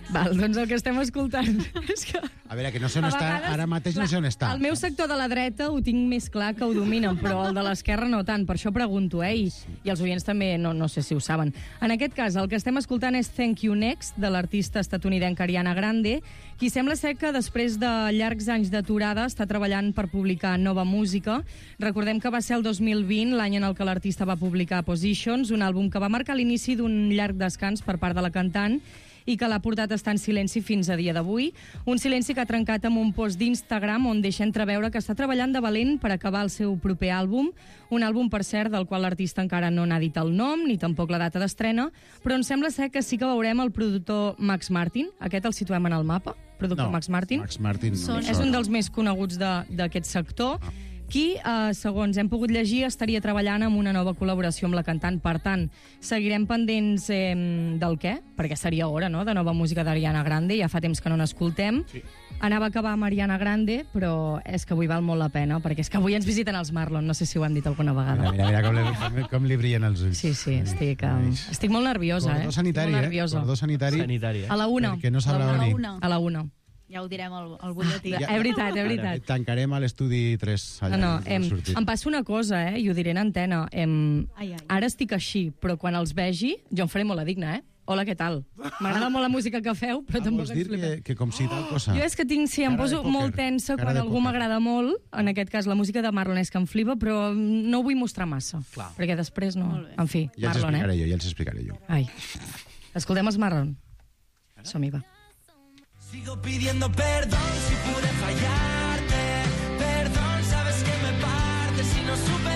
Val, doncs el que estem escoltant és que... A veure, que no sé on A està, vegades, ara mateix no sé on està. El meu sector de la dreta ho tinc més clar que ho dominen, però el de l'esquerra no tant, per això pregunto, eh? I, i els oients també no, no sé si ho saben. En aquest cas, el que estem escoltant és Thank You Next, de l'artista estatunidenca Ariana Grande, qui sembla ser que després de llargs anys d'aturada està treballant per publicar nova música. Recordem que va ser el dos mil vint, l'any en el que l'artista va publicar Positions, un àlbum que va marcar l'inici d'un llarg descans per part de la cantant i que l'ha portat a estar en silenci fins a dia d'avui. Un silenci que ha trencat amb un post d'Instagram on deixa entreveure que està treballant de valent per acabar el seu proper àlbum, un àlbum, per cert, del qual l'artista encara no n'ha dit el nom ni tampoc la data d'estrena, però em sembla ser que sí que veurem el productor Max Martin. Aquest el situem en el mapa, productor No, Max Martin. Max Martin no Són, em és sona. un dels més coneguts de- d'aquest sector. Qui, eh, segons hem pogut llegir, estaria treballant amb una nova col·laboració amb la cantant. Per tant, seguirem pendents eh, del què, perquè seria hora, no?, de nova música d'Ariana Grande, ja fa temps que no n'escoltem. Sí. Anava a acabar amb Ariana Grande, però és que avui val molt la pena, perquè és que avui ens visiten els Marlon, no sé si ho han dit alguna vegada. Mira, mira, mira com, li, com li brillen els ulls. Sí, sí, estic, um, estic molt nerviosa, eh? Cordó sanitari, molt eh? nerviosa. Cordó sanitari. Sanitari, eh? A la una. Perquè no sabrà on ir. A la una. Ja ho direm al, al butlletí. Ja. És veritat, és veritat. Tancarem a l'estudi tres allà. No, no, on em, sortir. em passa una cosa, eh, i ho diré en antena. Em, Ai, ai. ara estic així, però quan els vegi, jo em faré molt la digna, eh? Hola, què tal? M'agrada molt la música que feu, però Ah, tampoc vols dir ens flipem. que, que com si tal cosa... Jo és que tinc, sí, em Cara de poso pòquer, molt tensa cara quan de algú pòquer. m'agrada molt, en aquest cas la música de Marlon és que em flipa, però no ho vull mostrar massa, Clar. perquè després no... En fi, Ja els Marlon, explicaré eh? jo, ja els explicaré jo. Ai. Escoltem els Marlon. Som-hi, va. Sigo pidiendo perdón si pude fallarte. Perdón, sabes que me parte si no supe